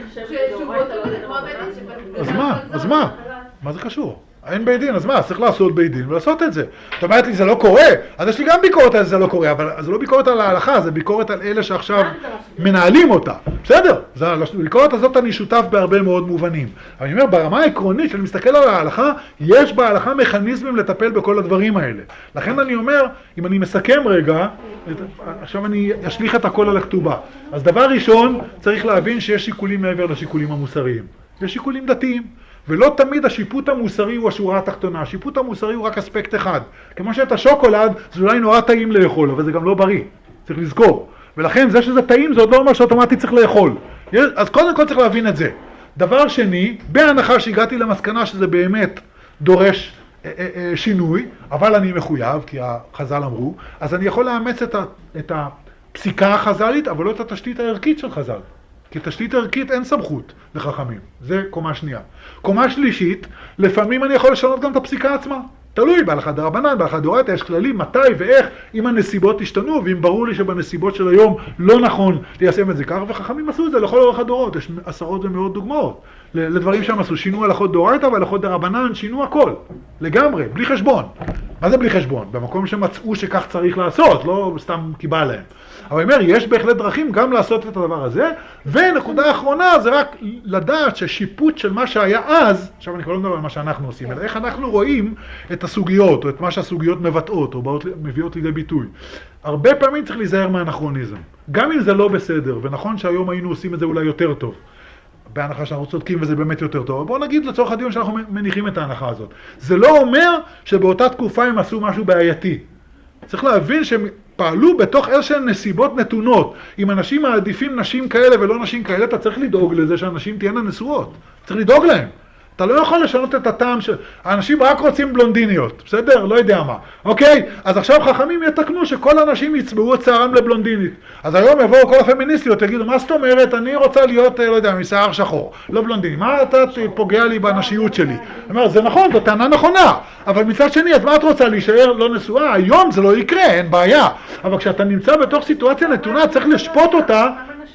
אז מה? מה זה קשור? אין בית דין, אז מה? צריך לעשות בית דין ולעשות את זה. זאת אומרת לי, זה לא קורה, אז יש לי גם ביקורת על זה לא קורה, אבל זה לא ביקורת על ההלכה, זה ביקורת על אלה שעכשיו מנהלים אותה. בסדר, ביקורת הזאת אני שותף בהרבה מאוד מובנים. אבל אני אומר, ברמה העקרונית, כשאני מסתכל על ההלכה, יש בהלכה מכניזמים לטפל בכל הדברים האלה. לכן אני אומר, אם אני מסכם רגע, עכשיו אני אשליך את הכל על הכתובה. אז דבר ראשון, צריך להבין שיש שיקולים מעבר לשיקולים המוסריים. יש שיקולים דתיים. ולא תמיד השיפוט המוסרי הוא השורה התחתונה, השיפוט המוסרי הוא רק אספקט אחד. כמו שאת השוקולד, זה אולי נורא טעים לאכול, אבל זה גם לא בריא, צריך לזכור. ולכן זה שזה טעים זה עוד לא אומר שאוטומטית צריך לאכול. אז קודם כל צריך להבין את זה. דבר שני, בהנחה שהגעתי למסקנה שזה באמת דורש שינוי, אבל אני מחויב, כי החז"ל אמרו, אז אני יכול לאמץ את הפסיקה החז"לית, אבל לא את התשתית הערכית של חז"ל. כי תשתית ערכית אין סמכות לחכמים. זה קומה שנייה. קומה שלישית, לפעמים אני יכול לשנות גם את הפסיקה עצמה. תלוי בהלכה דרבנן, בהלכה דאורייתא, יש כללים מתי ואיך, אם הנסיבות השתנו, ואם ברור לי שבנסיבות של היום לא נכון ליישם את זה כך, וחכמים עשו את זה לכל אורך הדורות. יש עשרות ומאות דוגמאות לדברים שהם עשו. שינו הלכות דאורייתא והלכות דרבנן, שינו הכל. לגמרי, בלי חשבון. מה זה בלי חשבון? במקום שמצאו שכך צריך לעשות, לא סתם קיבל להם. אבל אני אומר, יש בהחלט דרכים גם לעשות את הדבר הזה, ונקודה האחרונה זה רק לדעת ששיפוט של מה שהיה אז, עכשיו אני כבר לא מדבר על מה שאנחנו עושים, אלא איך אנחנו רואים את הסוגיות, או את מה שהסוגיות מבטאות, או מביאות לידי ביטוי. הרבה פעמים צריך להיזהר מהאנכרוניזם, גם אם זה לא בסדר, ונכון שהיום היינו עושים את זה אולי יותר טוב, בהנחה שאנחנו צודקים וזה באמת יותר טוב, אבל בואו נגיד לצורך הדיון שאנחנו מניחים את ההנחה הזאת. זה לא אומר שבאותה תקופה הם עשו משהו בעייתי. צריך להבין שהם פעלו בתוך איזשהן נסיבות נתונות. אם אנשים מעדיפים נשים כאלה ולא נשים כאלה, אתה צריך לדאוג לזה שאנשים תהיינה נשואות. צריך לדאוג להם. אתה לא יכול לשנות את הטעם של... האנשים רק רוצים בלונדיניות, בסדר? לא יודע מה. אוקיי? אז עכשיו חכמים יתקנו שכל האנשים יצבעו את שערם לבלונדינית. אז היום יבואו כל הפמיניסטיות, תגידו, מה זאת אומרת? אני רוצה להיות, לא יודע, משיער שחור, לא בלונדיני. מה אתה פוגע לי בנשיות שלי? אני אומר, זה נכון, זו טענה נכונה. אבל מצד שני, אז מה את רוצה? להישאר לא נשואה? היום זה לא יקרה, אין בעיה. אבל כשאתה נמצא בתוך סיטואציה נתונה, צריך לשפוט אותה.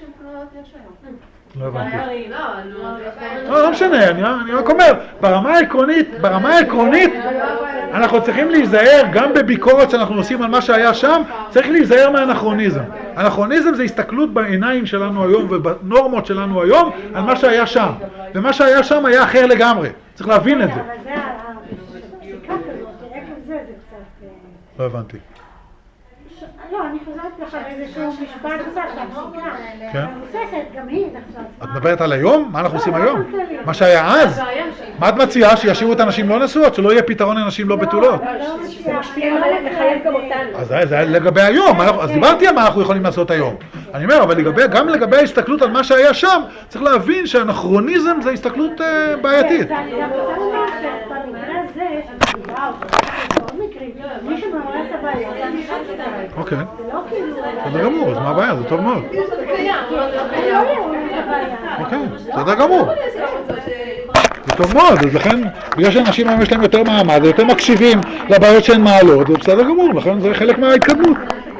לא הבנתי. לא משנה, אני רק אומר, ברמה העקרונית, אנחנו צריכים להיזהר גם בביקורת שאנחנו עושים על מה שהיה שם, צריך להיזהר מהאנכרוניזם. אנכרוניזם זה הסתכלות בעיניים שלנו היום ובנורמות שלנו היום על מה שהיה שם. ומה שהיה שם היה אחר לגמרי, צריך להבין את זה. אבל זה הפסיקה כזאת, איך זה קצת... לא הבנתי. לא, אני חוזרת לך איזשהו משפט קצת, שהפסיקה מבוססת, גם היא עכשיו. את מדברת על היום? מה אנחנו עושים היום? מה שהיה אז? מה את מציעה? שישאירו את הנשים לא נשואות? שלא יהיה פתרון לנשים לא בתולות? זה משפיע לחייב גם אותנו. אז זה לגבי היום, אז דיברתי על מה אנחנו יכולים לעשות היום. אני אומר, אבל גם לגבי ההסתכלות על מה שהיה שם, צריך להבין שהאנכרוניזם זה הסתכלות בעייתית. ואני גם רוצה לומר שבמקרה הזה, שתגובה או מקרים, מי שמעורר את הבעיה, זה המשפט שלהם. אוקיי. זה לא כאילו... בסדר גמור, אז מה הבעיה? זה טוב מאוד. זה קיים. זה לא יעורר את הבעיה. אוקיי, בסדר גמור. זה טוב מאוד, אז לכן, בגלל שאנשים היום יש להם יותר מעמד, יותר מקשיבים לבעיות שהן מעלות, זה בסדר גמור, לכן זה חלק מההתקדמות.